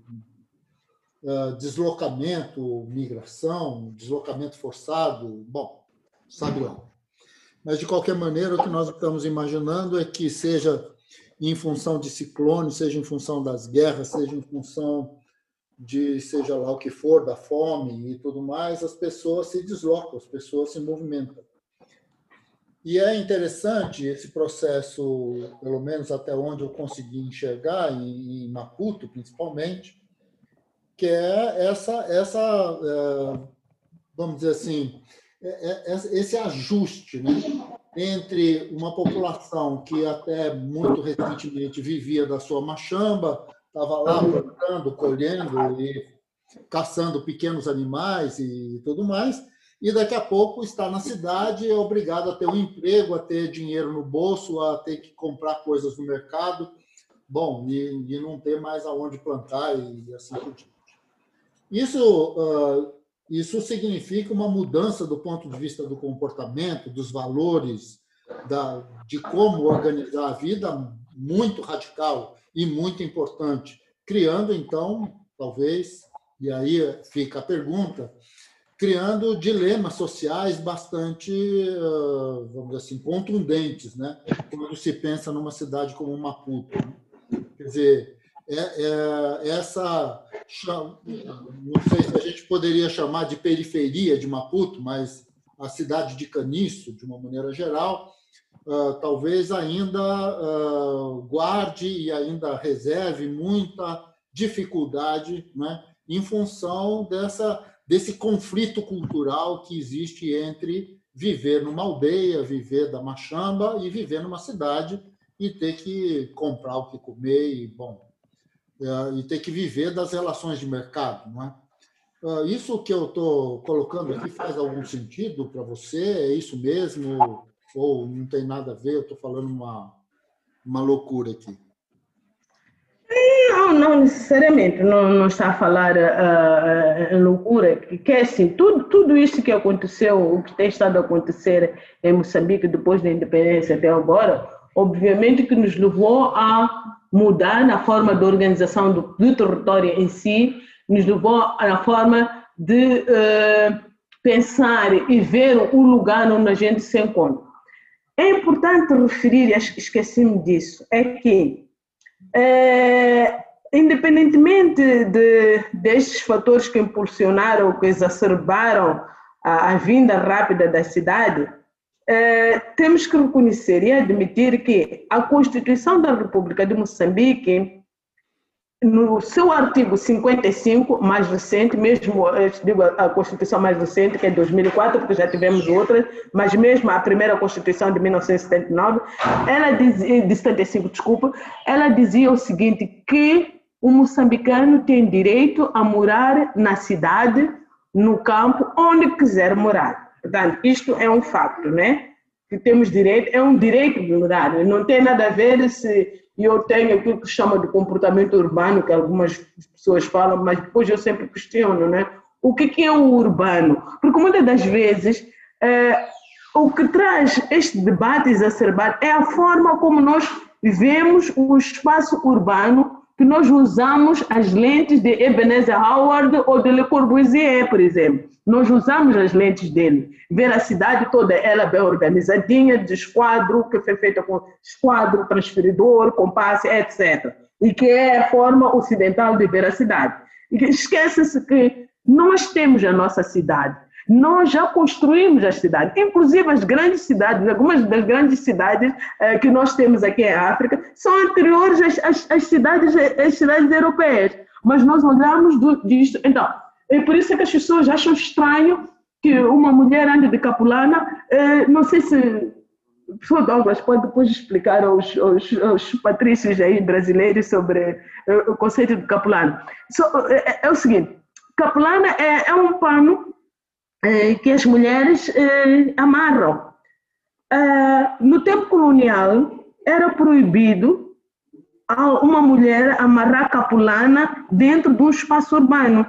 deslocamento, migração, deslocamento forçado, bom, sabe lá. Mas, de qualquer maneira, o que nós estamos imaginando é que, seja em função de ciclones, seja em função das guerras, seja em função de seja lá o que for, da fome e tudo mais, as pessoas se deslocam, as pessoas se movimentam. E é interessante esse processo, pelo menos até onde eu consegui enxergar, em Maputo, principalmente, que é vamos dizer assim, esse ajuste, né, entre uma população que até muito recentemente vivia da sua machamba, estava lá plantando, colhendo e caçando pequenos animais e tudo mais, e daqui a pouco está na cidade, é obrigado a ter um emprego, a ter dinheiro no bolso, a ter que comprar coisas no mercado, bom, e não ter mais aonde plantar e assim por diante. Isso significa uma mudança do ponto de vista do comportamento, dos valores, de como organizar a vida, muito radical e muito importante, criando, então, talvez, e aí fica a pergunta, criando dilemas sociais bastante, vamos dizer assim, contundentes, né? Quando se pensa numa cidade como Maputo. Quer dizer, não sei se a gente poderia chamar de periferia de Maputo, mas a cidade de Caniço, de uma maneira geral, talvez ainda guarde e ainda reserve muita dificuldade, né, em função desse conflito cultural que existe entre viver numa aldeia, viver da machamba e viver numa cidade e ter que comprar o que comer e ter que viver das relações de mercado, não é? Isso que eu estou colocando aqui faz algum sentido para você? É isso mesmo? Ou não tem nada a ver? Eu estou falando uma loucura aqui. Não necessariamente, não está a falar loucura, que é assim, tudo isso que aconteceu, o que tem estado a acontecer em Moçambique depois da independência até agora, obviamente que nos levou a mudar na forma de organização do território em si, nos levou à forma de pensar e ver o lugar onde a gente se encontra. É importante referir, e esqueci-me disso, é que, independentemente destes fatores que impulsionaram, que exacerbaram a vinda rápida da cidade, temos que reconhecer e admitir que a Constituição da República de Moçambique, no seu artigo 55, mais recente, mesmo, digo a Constituição mais recente, que é de 2004, porque já tivemos outras, mas mesmo a primeira Constituição de 1979, de 75, desculpa, ela dizia o seguinte, que o moçambicano tem direito a morar na cidade, no campo, onde quiser morar. Portanto, isto é um facto, né? Que temos direito, é um direito de morar, não tem nada a ver se eu tenho aquilo que se chama de comportamento urbano, que algumas pessoas falam, mas depois eu sempre questiono, né? O que é o urbano? Porque muitas das vezes o que traz este debate exacerbado é a forma como nós vivemos o espaço urbano, que nós usamos as lentes de Ebenezer Howard ou de Le Corbusier, por exemplo. Nós usamos as lentes dele. Ver a cidade toda, ela bem organizadinha, de esquadro, que foi feita com esquadro, transferidor, compasso, etc. E que é a forma ocidental de ver a cidade. E esquece-se que nós temos a nossa cidade. Nós já construímos as cidades, inclusive as grandes cidades, algumas das grandes cidades que nós temos aqui em África são anteriores às cidades europeias, mas nós olhamos disto. Então, é por isso que as pessoas acham estranho que uma mulher ande de capulana. Não sei se o professor Douglas pode depois explicar aos patrícios aí brasileiros sobre o conceito de capulana. É o seguinte, capulana é um pano que as mulheres amarram. No tempo colonial, era proibido uma mulher amarrar capulana dentro de um espaço urbano.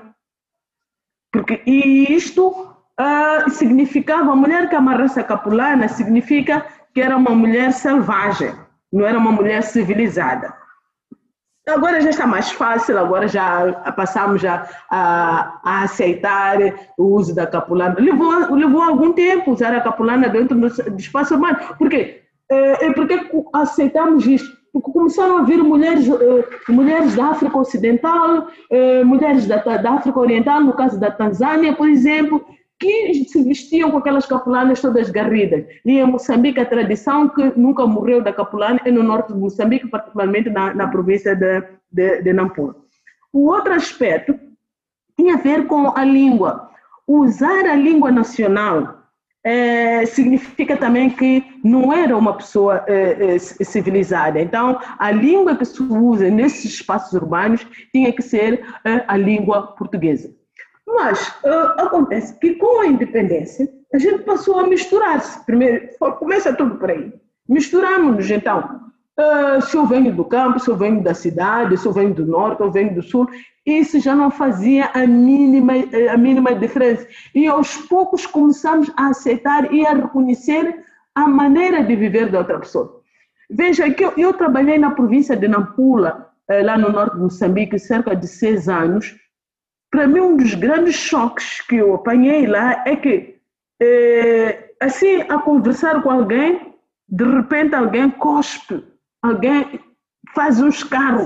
E isto significava, a mulher que amarrasse a capulana significa que era uma mulher selvagem, não era uma mulher civilizada. Agora já está mais fácil, agora já passamos a aceitar o uso da capulana. Levou algum tempo usar a capulana dentro do espaço urbano. Por quê? Porque aceitamos isto? Porque começaram a vir mulheres da África Ocidental, mulheres da África Oriental, no caso da Tanzânia, por exemplo, que se vestiam com aquelas capulanas todas garridas. E em Moçambique, a tradição que nunca morreu da capulana é no norte de Moçambique, particularmente na província de Nampula. O outro aspecto tinha a ver com a língua. Usar a língua nacional significa também que não era uma pessoa civilizada. Então, a língua que se usa nesses espaços urbanos tinha que ser a língua portuguesa. Mas acontece que com a independência a gente passou a misturar-se. Primeiro, começa tudo por aí. Misturamos-nos, então. Se eu venho do campo, se eu venho da cidade, se eu venho do norte, se eu venho do sul, isso já não fazia a mínima diferença. E aos poucos começamos a aceitar e a reconhecer a maneira de viver da outra pessoa. Veja que eu trabalhei na província de Nampula, lá no norte de Moçambique, cerca de 6 anos. Para mim, um dos grandes choques que eu apanhei lá é que, assim, a conversar com alguém, de repente alguém cospe, alguém faz um escarro.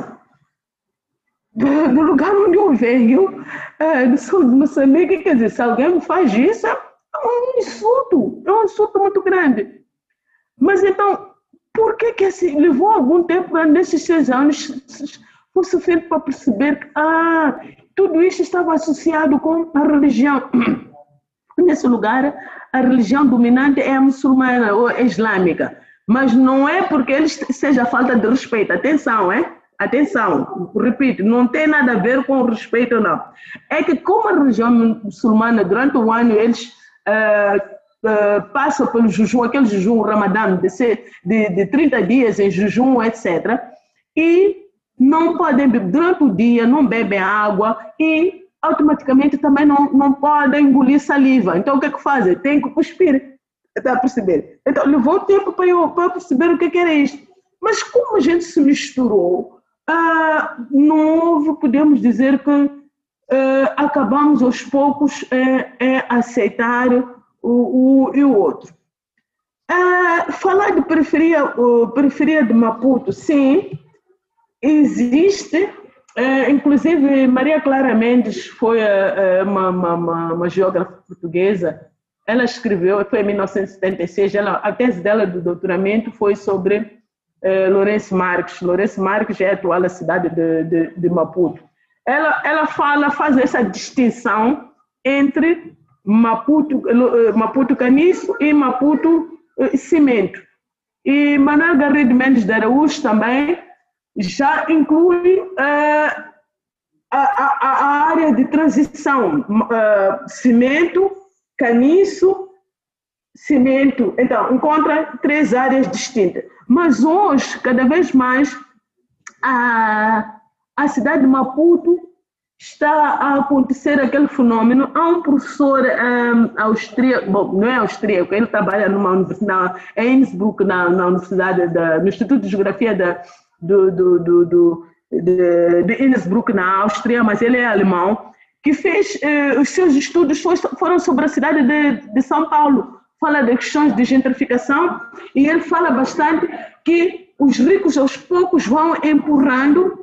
Do lugar onde eu venho, no sul de Moçambique, quer dizer, se alguém me faz isso, é um insulto muito grande. Mas então, por que assim, levou algum tempo, nesses 6 anos, foi suficiente para perceber que, tudo isso estava associado com a religião. Nesse lugar, a religião dominante é a muçulmana ou a islâmica. Mas não é porque eles seja falta de respeito. Atenção, Atenção, repito, não tem nada a ver com respeito ou não. É que como a religião muçulmana, durante o ano, eles passam pelo jejum, aquele jejum Ramadã, de 30 dias em jejum, etc. E não podem beber durante o dia, não bebem água e automaticamente também não podem engolir saliva. Então o que é que fazem? Tem que cuspir. Está a perceber? Então levou tempo para eu perceber o que era isto. Mas como a gente se misturou, não houve, podemos dizer que acabamos aos poucos a aceitar o outro. Falar de periferia de Maputo, sim, existe. Inclusive, Maria Clara Mendes foi uma geógrafa portuguesa. Ela escreveu, foi em 1976, a tese dela do doutoramento foi sobre Lourenço Marques. Lourenço Marques é a atual cidade de Maputo. Ela faz essa distinção entre Maputo Caniço e Maputo Cimento. E Manuel Garrido Mendes de Araújo também já inclui a área de transição, cimento, caniço, cimento. Então, encontra 3 áreas distintas. Mas hoje, cada vez mais, a cidade de Maputo está a acontecer aquele fenômeno. Há um professor austríaco, bom, não é austríaco, ele trabalha numa universidade, em Innsbruck, na universidade, no Instituto de Geografia de Innsbruck, na Áustria, mas ele é alemão, que fez, os seus estudos foram sobre a cidade de São Paulo. Fala de questões de gentrificação e ele fala bastante que os ricos aos poucos vão empurrando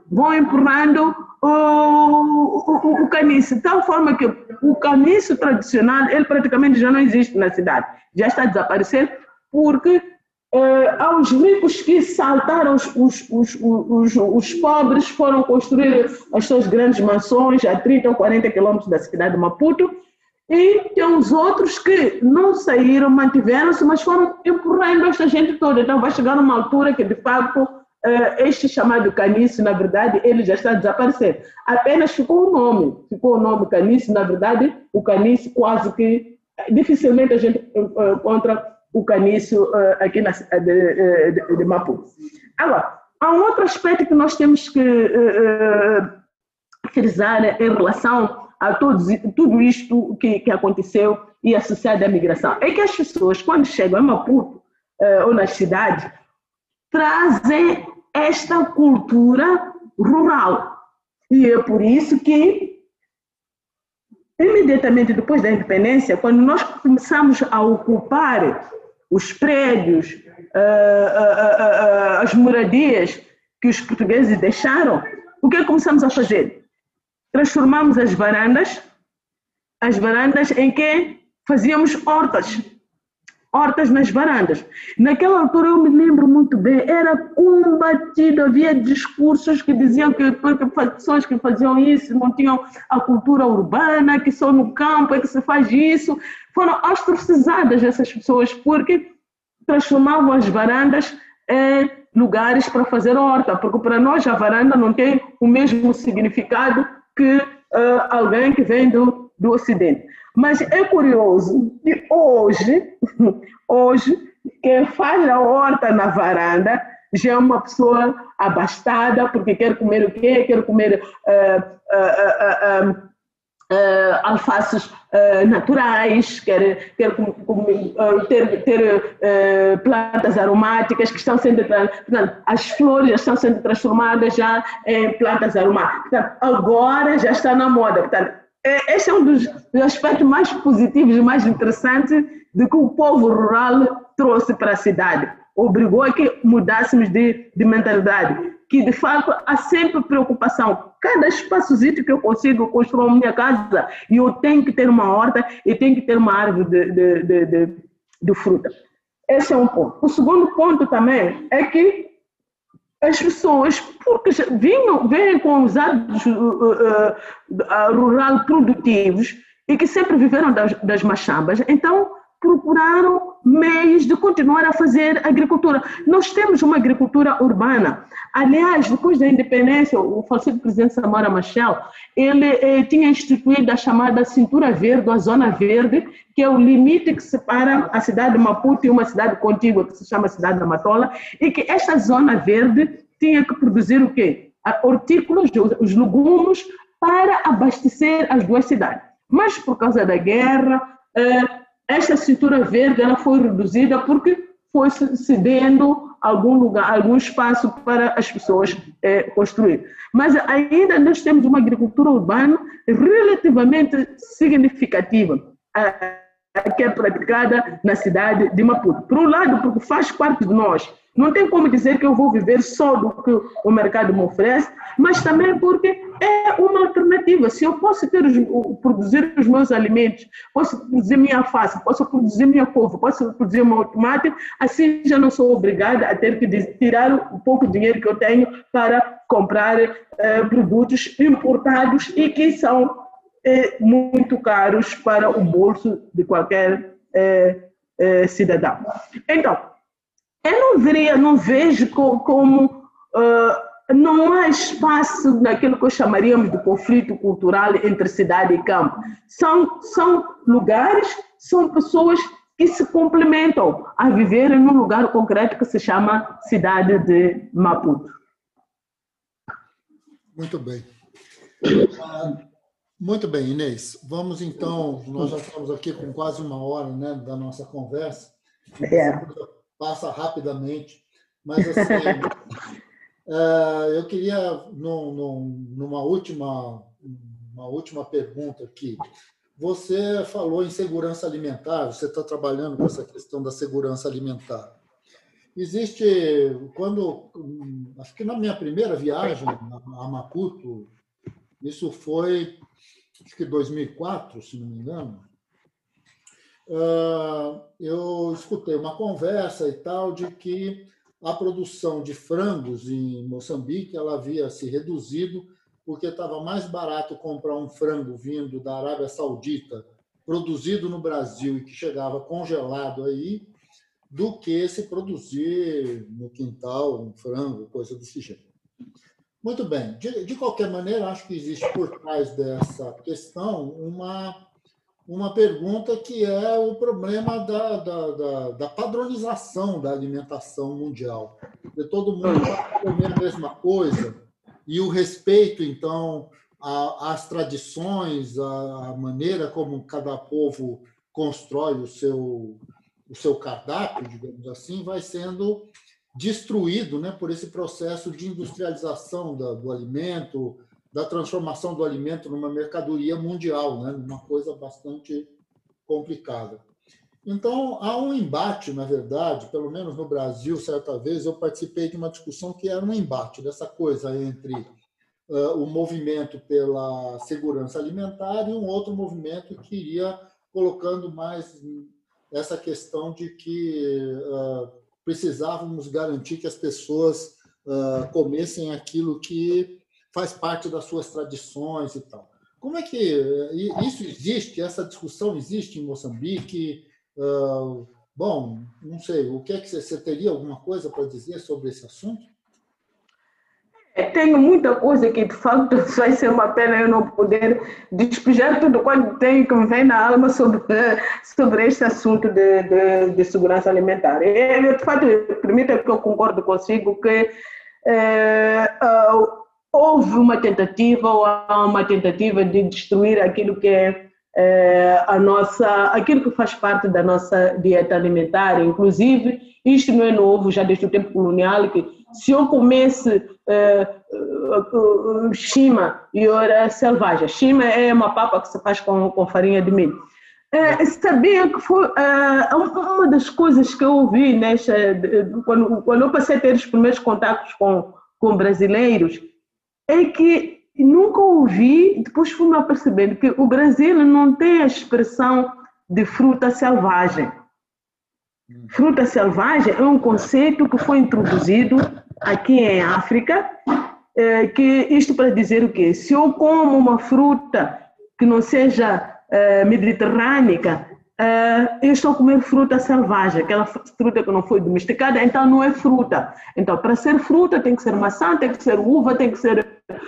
o caniço, de tal forma que o caniço tradicional, ele praticamente já não existe na cidade, já está a desaparecer, porque aos ricos que saltaram os pobres foram construir as suas grandes mansões a 30 ou 40 quilômetros da cidade de Maputo, e tem uns outros que não saíram, mantiveram-se, mas foram empurrando esta gente toda. Então vai chegar uma altura que, de fato, este chamado caniço, na verdade, ele já está a desaparecer. Apenas ficou o nome caniço. Na verdade, o caniço quase que, dificilmente a gente encontra o caniço aqui na cidade de Maputo. Agora, há um outro aspecto que nós temos que frisar em relação a tudo isto que aconteceu e associado à migração. É que as pessoas, quando chegam a Maputo ou nas cidades, trazem esta cultura rural. E é por isso que, imediatamente depois da independência, quando nós começamos a ocupar os prédios, as moradias que os portugueses deixaram, o que começamos a fazer? Transformamos as varandas em que fazíamos hortas nas varandas. Naquela altura eu me lembro muito bem, era combatido, havia discursos que diziam que pessoas que faziam isso não tinham a cultura urbana, que só no campo é que se faz isso. Foram ostracizadas essas pessoas porque transformavam as varandas em lugares para fazer horta, porque para nós a varanda não tem o mesmo significado que alguém que vem do Ocidente. Mas é curioso que hoje quem faz a horta na varanda já é uma pessoa abastada, porque quer comer o quê? Quer comer alfaces naturais, quer ter plantas aromáticas que estão sendo, portanto, as flores já estão sendo transformadas já em plantas aromáticas. Portanto, agora já está na moda. Portanto, esse é um dos aspectos mais positivos e mais interessantes de que o povo rural trouxe para a cidade. Obrigou a que mudássemos de mentalidade, que de fato há sempre preocupação. Cada espacozito que eu consigo construir uma minha casa, e eu tenho que ter uma horta e tenho que ter uma árvore de fruta. Esse é um ponto. O segundo ponto também é que as pessoas, porque vêm com os hábitos rural produtivos e que sempre viveram das machambas, então procuraram meios de continuar a fazer agricultura. Nós temos uma agricultura urbana. Aliás, depois da independência, o falecido presidente Samora Machel, ele tinha instituído a chamada Cintura Verde, a Zona Verde, que é o limite que separa a cidade de Maputo e uma cidade contígua, que se chama Cidade da Matola, e que esta Zona Verde tinha que produzir o quê? Hortícolas, os legumes, para abastecer as duas cidades. Mas, por causa da guerra, esta cintura verde ela foi reduzida porque foi cedendo algum lugar, algum espaço para as pessoas construir. Mas ainda nós temos uma agricultura urbana relativamente significativa, que é praticada na cidade de Maputo. Por um lado, porque faz parte de nós. Não tem como dizer que eu vou viver só do que o mercado me oferece, mas também porque é uma alternativa. Se eu posso produzir os meus alimentos, posso produzir minha alface, posso produzir minha couve, posso produzir meu tomate, assim já não sou obrigada a ter que tirar o pouco dinheiro que eu tenho para comprar produtos importados e que são muito caros para o bolso de qualquer cidadão. Então, eu não vejo como não há espaço naquilo que chamaríamos de conflito cultural entre cidade e campo. São lugares, são pessoas que se complementam a viverem num lugar concreto que se chama cidade de Maputo. Muito bem. Muito bem, Inês. Vamos então, nós já estamos aqui com quase 1 hora, né, da nossa conversa. Passa rapidamente, mas assim, eu queria, numa última pergunta aqui, você falou em segurança alimentar, você está trabalhando com essa questão da segurança alimentar. Existe, acho que na minha primeira viagem a Maputo, isso foi, acho que 2004, se não me engano, eu escutei uma conversa e tal de que a produção de frangos em Moçambique ela havia se reduzido porque estava mais barato comprar um frango vindo da Arábia Saudita, produzido no Brasil e que chegava congelado aí, do que se produzir no quintal um frango, coisa desse jeito. Muito bem. De qualquer maneira, acho que existe por trás dessa questão uma pergunta que é o problema da padronização da alimentação mundial. De todo mundo comer a mesma coisa e o respeito, então, às tradições, à maneira como cada povo constrói o seu cardápio, digamos assim, vai sendo destruído, né, por esse processo de industrialização do alimento, da transformação do alimento numa mercadoria mundial, né, numa coisa bastante complicada. Então, há um embate, na verdade, pelo menos no Brasil, certa vez, eu participei de uma discussão que era um embate dessa coisa entre o movimento pela segurança alimentar e um outro movimento que iria colocando mais essa questão de que precisávamos garantir que as pessoas comessem aquilo que faz parte das suas tradições e tal. Como é que isso existe? Essa discussão existe em Moçambique? Bom, não sei, o que é que você teria alguma coisa para dizer sobre esse assunto? Tenho muita coisa que, de facto, vai ser uma pena eu não poder despejar tudo quanto tenho que me vem na alma sobre este assunto de segurança alimentar. Eu, de fato, permita que eu concordo consigo que houve uma tentativa, ou há uma tentativa de destruir aquilo que é aquilo que faz parte da nossa dieta alimentar. Inclusive, isto não é novo, já desde o tempo colonial, que se eu comesse chima e ora selvagem, chima é uma papa que se faz com farinha de milho. Sabia que foi uma das coisas que eu ouvi quando eu passei a ter os primeiros contatos com brasileiros, é que nunca ouvi, depois fui-me apercebendo que o Brasil não tem a expressão de fruta selvagem. Fruta selvagem é um conceito que foi introduzido aqui em África, que isto para dizer o quê? Se eu como uma fruta que não seja mediterrânea, eu estou a comer fruta selvagem, aquela fruta que não foi domesticada, então não é fruta. Então, para ser fruta tem que ser maçã, tem que ser uva, tem que ser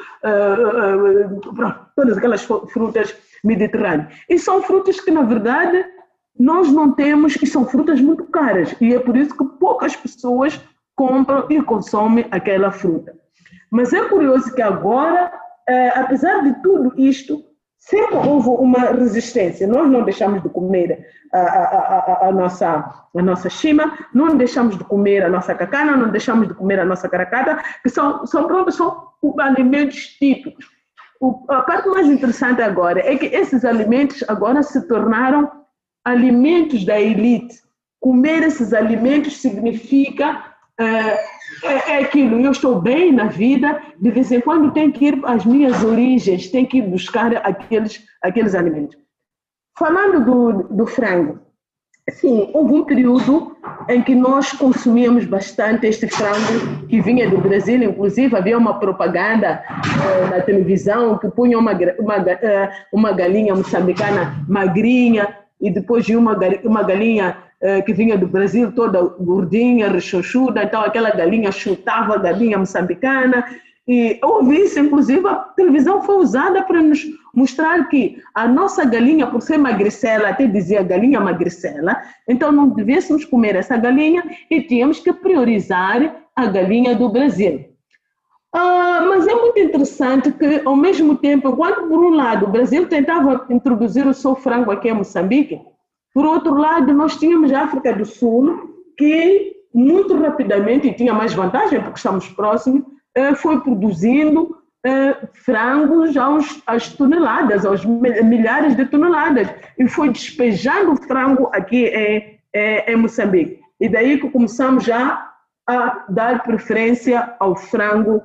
todas aquelas frutas mediterrâneas. E são frutas que, na verdade, nós não temos, e são frutas muito caras. E é por isso que poucas pessoas compram e consomem aquela fruta. Mas é curioso que agora, apesar de tudo isto, sempre houve uma resistência. Nós não deixamos de comer a nossa chima, não deixamos de comer a nossa cacana, não deixamos de comer a nossa caracata, que são alimentos típicos. A parte mais interessante agora é que esses alimentos agora se tornaram alimentos da elite. Comer esses alimentos significa aquilo, eu estou bem na vida, de vez em quando tenho que ir às minhas origens, tenho que ir buscar aqueles alimentos. Falando do frango, sim, houve um período em que nós consumíamos bastante este frango que vinha do Brasil, inclusive havia uma propaganda na televisão que punha uma galinha moçambicana magrinha e depois de uma galinha que vinha do Brasil toda gordinha, rechonchuda, então aquela galinha chutava a galinha moçambicana. E houve isso, inclusive a televisão foi usada para nos mostrar que a nossa galinha, por ser magricela, até dizia galinha magricela, então não devíamos comer essa galinha e tínhamos que priorizar a galinha do Brasil. Mas é muito interessante que, ao mesmo tempo, enquanto por um lado o Brasil tentava introduzir o seu frango aqui em Moçambique, por outro lado nós tínhamos a África do Sul, que muito rapidamente, e tinha mais vantagem porque estamos próximos, foi produzindo frangos às toneladas, aos milhares de toneladas, e foi despejando frango aqui em Moçambique. E daí que começamos já a dar preferência ao frango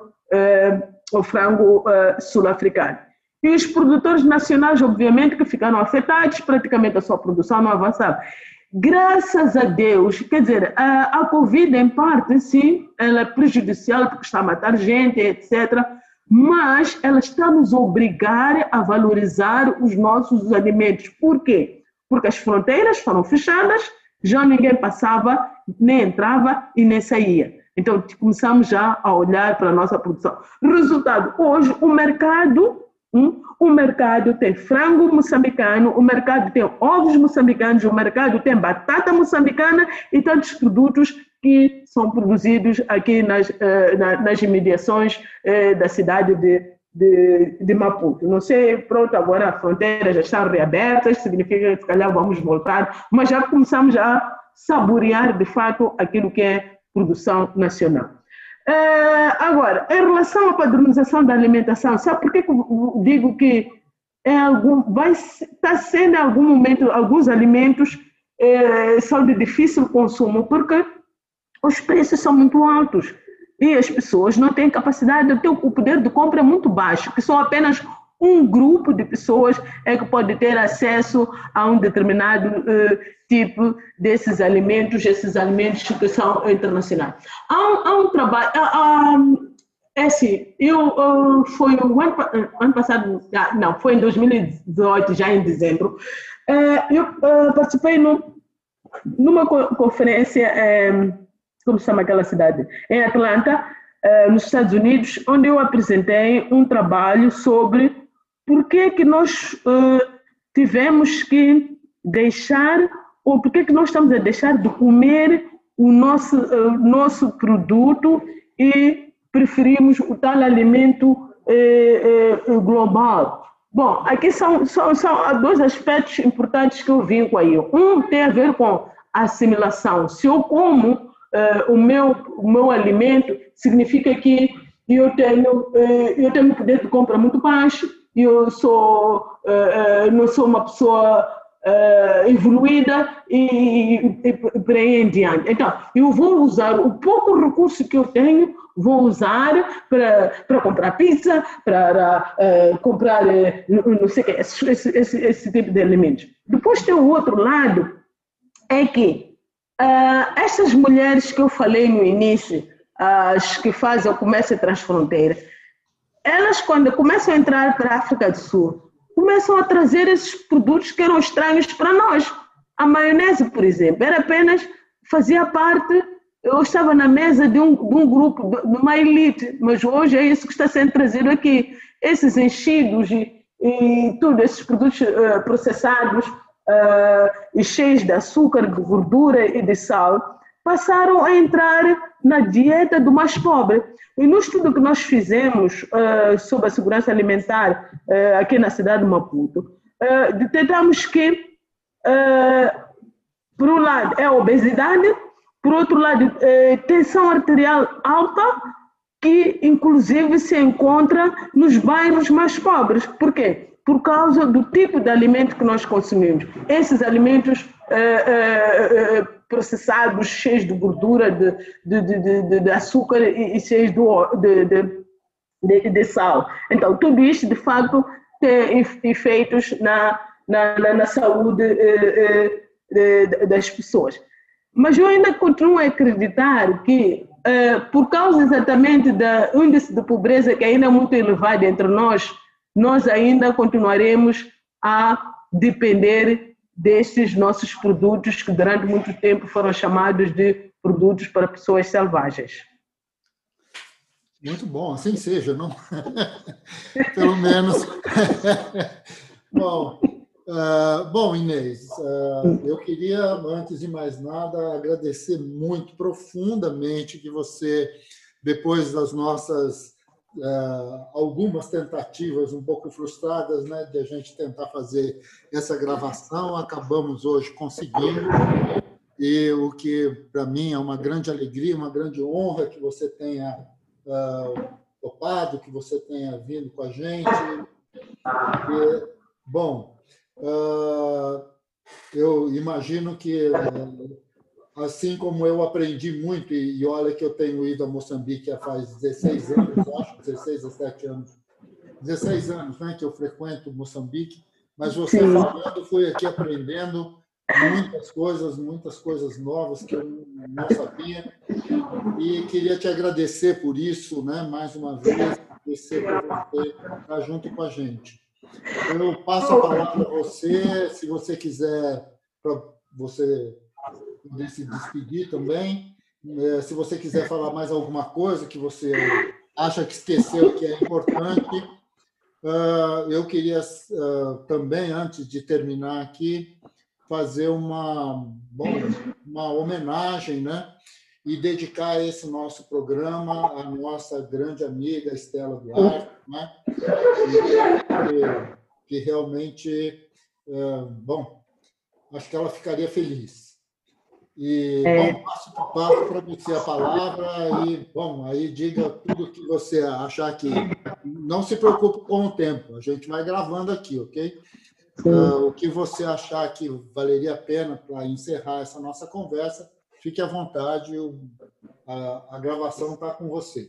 sul-africano. E os produtores nacionais, obviamente, que ficaram afetados, praticamente a sua produção não avançava. Graças a Deus, quer dizer, a Covid, em parte, sim, ela é prejudicial porque está a matar gente, etc., mas ela está a nos obrigar a valorizar os nossos alimentos. Por quê? Porque as fronteiras foram fechadas, já ninguém passava, nem entrava e nem saía. Então, começamos já a olhar para a nossa produção. Resultado, hoje, o mercado tem frango moçambicano, o mercado tem ovos moçambicanos, o mercado tem batata moçambicana e tantos produtos que são produzidos aqui nas imediações da cidade de Maputo. Não sei, pronto, agora as fronteiras já estão reabertas, significa que se calhar vamos voltar, mas já começamos a saborear de fato aquilo que é produção nacional. Agora, em relação à padronização da alimentação, sabe por que eu digo que vai estar sendo em algum momento, alguns alimentos são de difícil consumo, porque os preços são muito altos e as pessoas não têm capacidade, o poder de compra é muito baixo, que só apenas um grupo de pessoas é que pode ter acesso a um determinado tipo desses alimentos que são internacionais. Há um trabalho, foi o ano passado, não, foi em 2018, já em dezembro, eu participei numa conferência, como se chama aquela cidade? Em Atlanta, nos Estados Unidos, onde eu apresentei um trabalho sobre por que nós tivemos que deixar, ou por que nós estamos a deixar de comer o nosso produto e preferimos o tal alimento global. Bom, aqui são dois aspectos importantes que eu vinco aí. Um tem a ver com a assimilação. Se eu como o meu alimento, significa que eu tenho um poder de compra muito baixo, eu não sou uma pessoa evoluída e por aí em diante. Então, eu vou usar o pouco recurso que eu tenho, vou usar para comprar pizza, para comprar, não sei o que, esse tipo de alimentos. Depois tem o outro lado, é que essas mulheres que eu falei no início, as que fazem o comércio transfronteira, elas, quando começam a entrar para a África do Sul, começam a trazer esses produtos que eram estranhos para nós. A maionese, por exemplo, fazia parte, eu estava na mesa de um grupo, de uma elite, mas hoje é isso que está sendo trazido aqui. Esses enchidos e tudo, esses produtos processados e cheios de açúcar, de gordura e de sal, passaram a entrar na dieta do mais pobre. E no estudo que nós fizemos sobre a segurança alimentar aqui na cidade de Maputo, detectamos que, por um lado, é a obesidade, por outro lado, tensão arterial alta, que inclusive se encontra nos bairros mais pobres. Por quê? Por causa do tipo de alimento que nós consumimos. Esses alimentos processados, cheios de gordura, de açúcar e cheios de sal. Então, tudo isso, de facto, tem efeitos na saúde das pessoas. Mas eu ainda continuo a acreditar que, por causa exatamente do índice de pobreza que ainda é muito elevado entre nós ainda continuaremos a depender destes nossos produtos que durante muito tempo foram chamados de produtos para pessoas selvagens. Muito bom, assim seja, não? Pelo menos. Bom, Inês, eu queria, antes de mais nada, agradecer muito profundamente que você, depois das nossas algumas tentativas um pouco frustradas, né, de a gente tentar fazer essa gravação, acabamos hoje conseguindo, e o que para mim é uma grande alegria, uma grande honra que você tenha topado, que você tenha vindo com a gente. Bom, eu imagino que, assim como eu aprendi muito, e olha que eu tenho ido a Moçambique faz 16 anos, acho, 16, 17 anos, 16 anos, né, que eu frequento Moçambique, mas você falando, fui aqui aprendendo muitas coisas novas que eu não sabia, e queria te agradecer por isso, né, mais uma vez, agradecer por você estar junto com a gente. Eu passo a palavra para você, se você quiser, para você poder se despedir também. Se você quiser falar mais alguma coisa que você acha que esqueceu que é importante. Eu queria também, antes de terminar aqui, fazer uma homenagem, né? E dedicar esse nosso programa à nossa grande amiga Estela Duarte, né? Que realmente, acho que ela ficaria feliz. E, passo para você a palavra e, aí diga tudo o que você achar que... Não se preocupe com o tempo, a gente vai gravando aqui, ok? O que você achar que valeria a pena para encerrar essa nossa conversa, fique à vontade, a gravação está com você.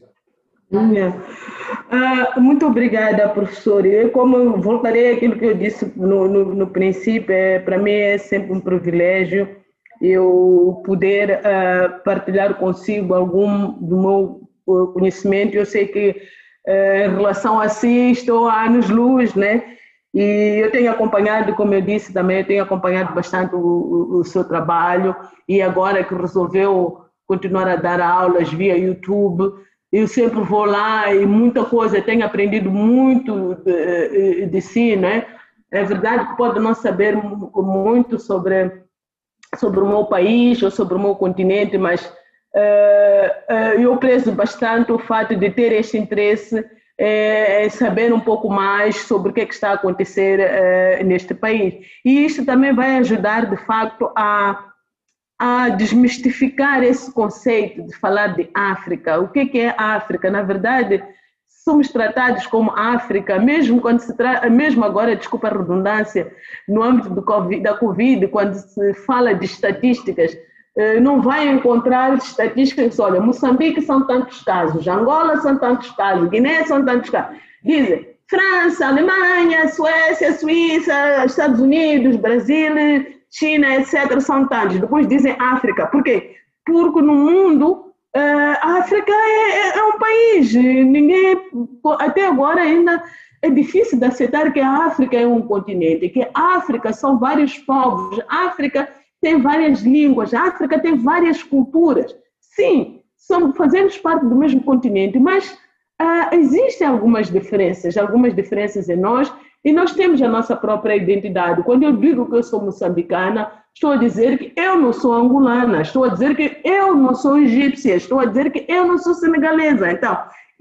Muito obrigada, professor. Como voltarei àquilo que eu disse no princípio, para mim é sempre um privilégio eu poder partilhar consigo algum do meu conhecimento. Eu sei que, em relação a si, estou há anos-luz, né? E eu tenho acompanhado, como eu disse também, eu tenho acompanhado bastante o seu trabalho, e agora que resolveu continuar a dar aulas via YouTube, eu sempre vou lá e muita coisa, tenho aprendido muito de si, né? É verdade que pode não saber muito sobre o meu país ou sobre o meu continente, mas eu prezo bastante o fato de ter este interesse em saber um pouco mais sobre o que está a acontecer neste país. E isto também vai ajudar, de facto, a desmistificar esse conceito de falar de África. O que é África? Na verdade, somos tratados como África, mesmo quando mesmo agora, desculpa a redundância, no âmbito da Covid, quando se fala de estatísticas, não vai encontrar estatísticas, olha, Moçambique são tantos casos, Angola são tantos casos, Guiné são tantos casos. Dizem, França, Alemanha, Suécia, Suíça, Estados Unidos, Brasil, China, etc., são tantos. Depois dizem África. Por quê? Porque no mundo, a África é um país. Até agora ainda é difícil de aceitar que a África é um continente, que a África são vários povos, a África tem várias línguas, a África tem várias culturas. Sim, fazemos parte do mesmo continente, mas existem algumas diferenças em nós, e nós temos a nossa própria identidade. Quando eu digo que eu sou moçambicana, estou a dizer que eu não sou angolana, estou a dizer que eu não sou egípcia, estou a dizer que eu não sou senegalesa. Então,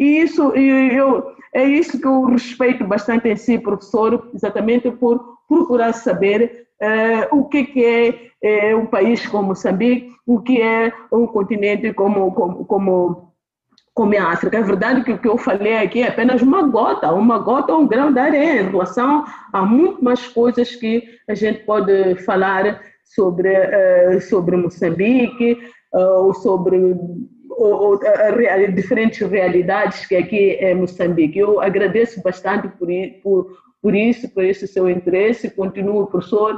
é isso que eu respeito bastante em si, professor, exatamente por procurar saber o que é um país como Moçambique, o que é um continente como a África. É verdade que o que eu falei aqui é apenas uma gota, um grão de areia em relação a muito mais coisas que a gente pode falar sobre Moçambique, ou sobre diferentes realidades que aqui é Moçambique. Eu agradeço bastante por esse seu interesse. Continuo, professor,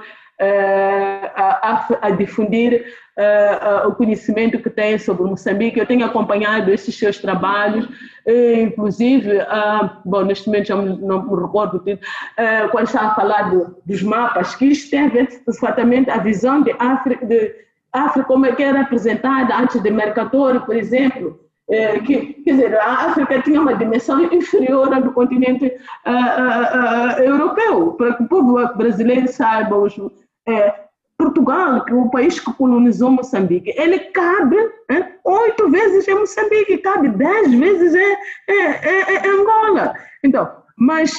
a difundir o conhecimento que tem sobre Moçambique. Eu tenho acompanhado esses seus trabalhos, inclusive, neste momento já não me recordo, quando estava a falar dos mapas, que isto tem a ver exatamente a visão de África como é que era apresentada antes de Mercator, por exemplo. Quer dizer, a África tinha uma dimensão inferior à do continente europeu, para que o povo brasileiro saiba. Portugal, que é o país que colonizou Moçambique, ele cabe 8 vezes em Moçambique, cabe 10 vezes em Angola. Então, mas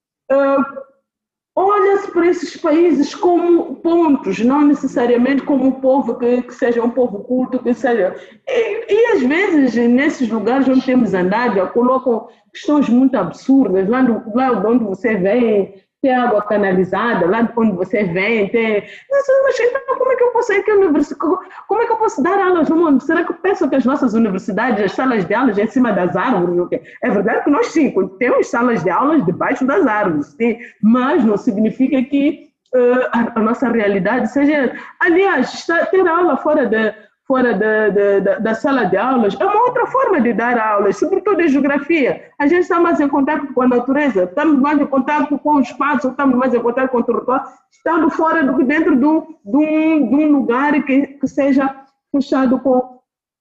olha-se para esses países como pontos, não necessariamente como um povo que seja um povo culto, que seja... E às vezes, nesses lugares onde temos andado, colocam questões muito absurdas. Lá onde você vem, tem água canalizada, lá onde você vem, tem... Mas então, como é que eu posso ir como é que eu posso dar aulas no mundo? Será que eu penso que as nossas universidades, as salas de aulas, em cima das árvores? É verdade que nós, sim, temos salas de aulas debaixo das árvores, sim, mas não significa que a nossa realidade seja... Aliás, ter aula fora da sala de aulas é uma outra forma de dar aulas, sobretudo em geografia. A gente está mais em contato com a natureza, estamos mais em contato com o espaço, estamos mais em contato com o território, estando fora do que dentro de um lugar que seja fechado com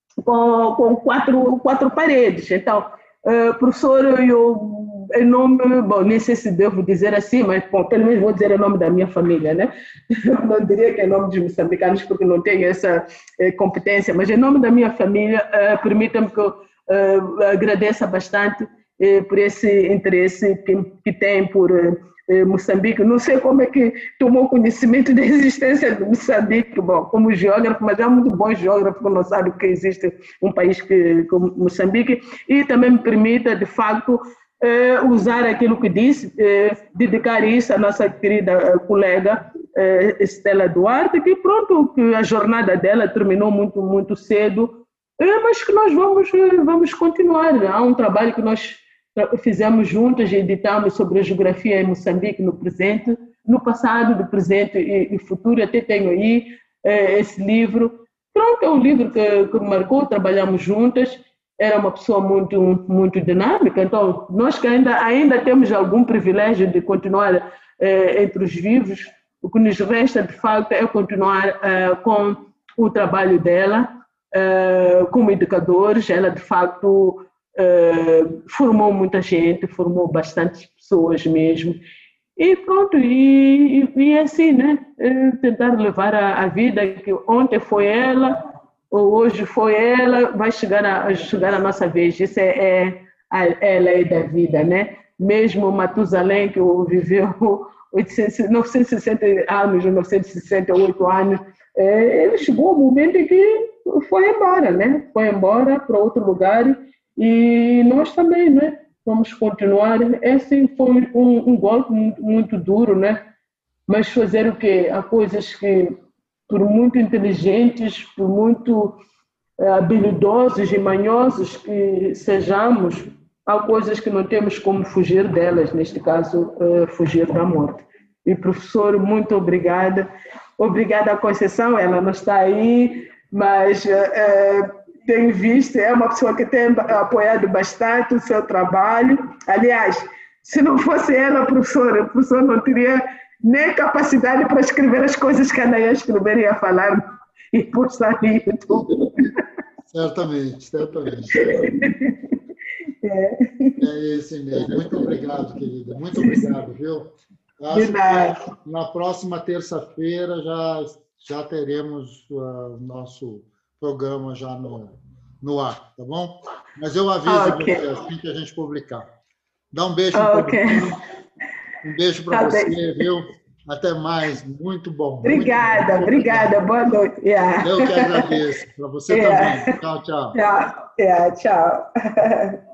quatro paredes. Então, professor, em nome, nem sei se devo dizer assim, mas pelo menos vou dizer em nome da minha família, né? Eu não diria que é em nome dos moçambicanos, porque não tenho essa competência, mas em nome da minha família, permita-me que eu agradeça bastante por esse interesse que tem por Moçambique. Não sei como é que tomou conhecimento da existência de Moçambique, como geógrafo, mas é muito bom geógrafo que não sabe que existe um país como Moçambique. E também me permita, de facto, usar aquilo que disse, dedicar isso à nossa querida colega Estela Duarte, que a jornada dela terminou muito, muito cedo, mas que nós vamos continuar. Há um trabalho que nós fizemos juntos e editamos sobre a geografia em Moçambique no presente, no passado, no presente e futuro. Até tenho aí esse livro. É um livro que me marcou, trabalhamos juntas. Era uma pessoa muito, muito dinâmica, então nós que ainda temos algum privilégio de continuar entre os vivos, o que nos resta, de facto, é continuar com o trabalho dela como educadores. Ela, de facto, formou muita gente, formou bastantes pessoas mesmo. E e assim, né? Tentar levar a vida que ontem foi ela, ou hoje foi ela, vai chegar a nossa vez. Isso é a lei da vida, né? Mesmo Matusalém, que viveu 960 anos, 968 anos, ele chegou ao momento em que foi embora, né? Foi embora para outro lugar, e nós também, né? Vamos continuar. Esse foi um golpe muito, muito duro, né? Mas fazer o quê? Há coisas que, por muito inteligentes, por muito habilidosos e manhosos que sejamos, há coisas que não temos como fugir delas, neste caso, fugir da morte. E, professor, muito obrigada. Obrigada à Conceição, ela não está aí, mas tenho visto, é uma pessoa que tem apoiado bastante o seu trabalho. Aliás, se não fosse ela, o professor não teria nem capacidade para escrever as coisas que ela ia escrever e ia falar e postar no YouTube. Certamente. É esse mesmo. Muito obrigado, querida. Muito obrigado, viu? De nada. Na próxima terça-feira já teremos o nosso programa já no ar, tá bom? Mas eu aviso você assim que a gente publicar. Dá um beijo em todo mundo. Um beijo para você, viu? Até mais. Muito bom. Obrigada, muito obrigada. Boa noite. Eu que agradeço. Para você também. Tchau, tchau. Tchau. Tchau.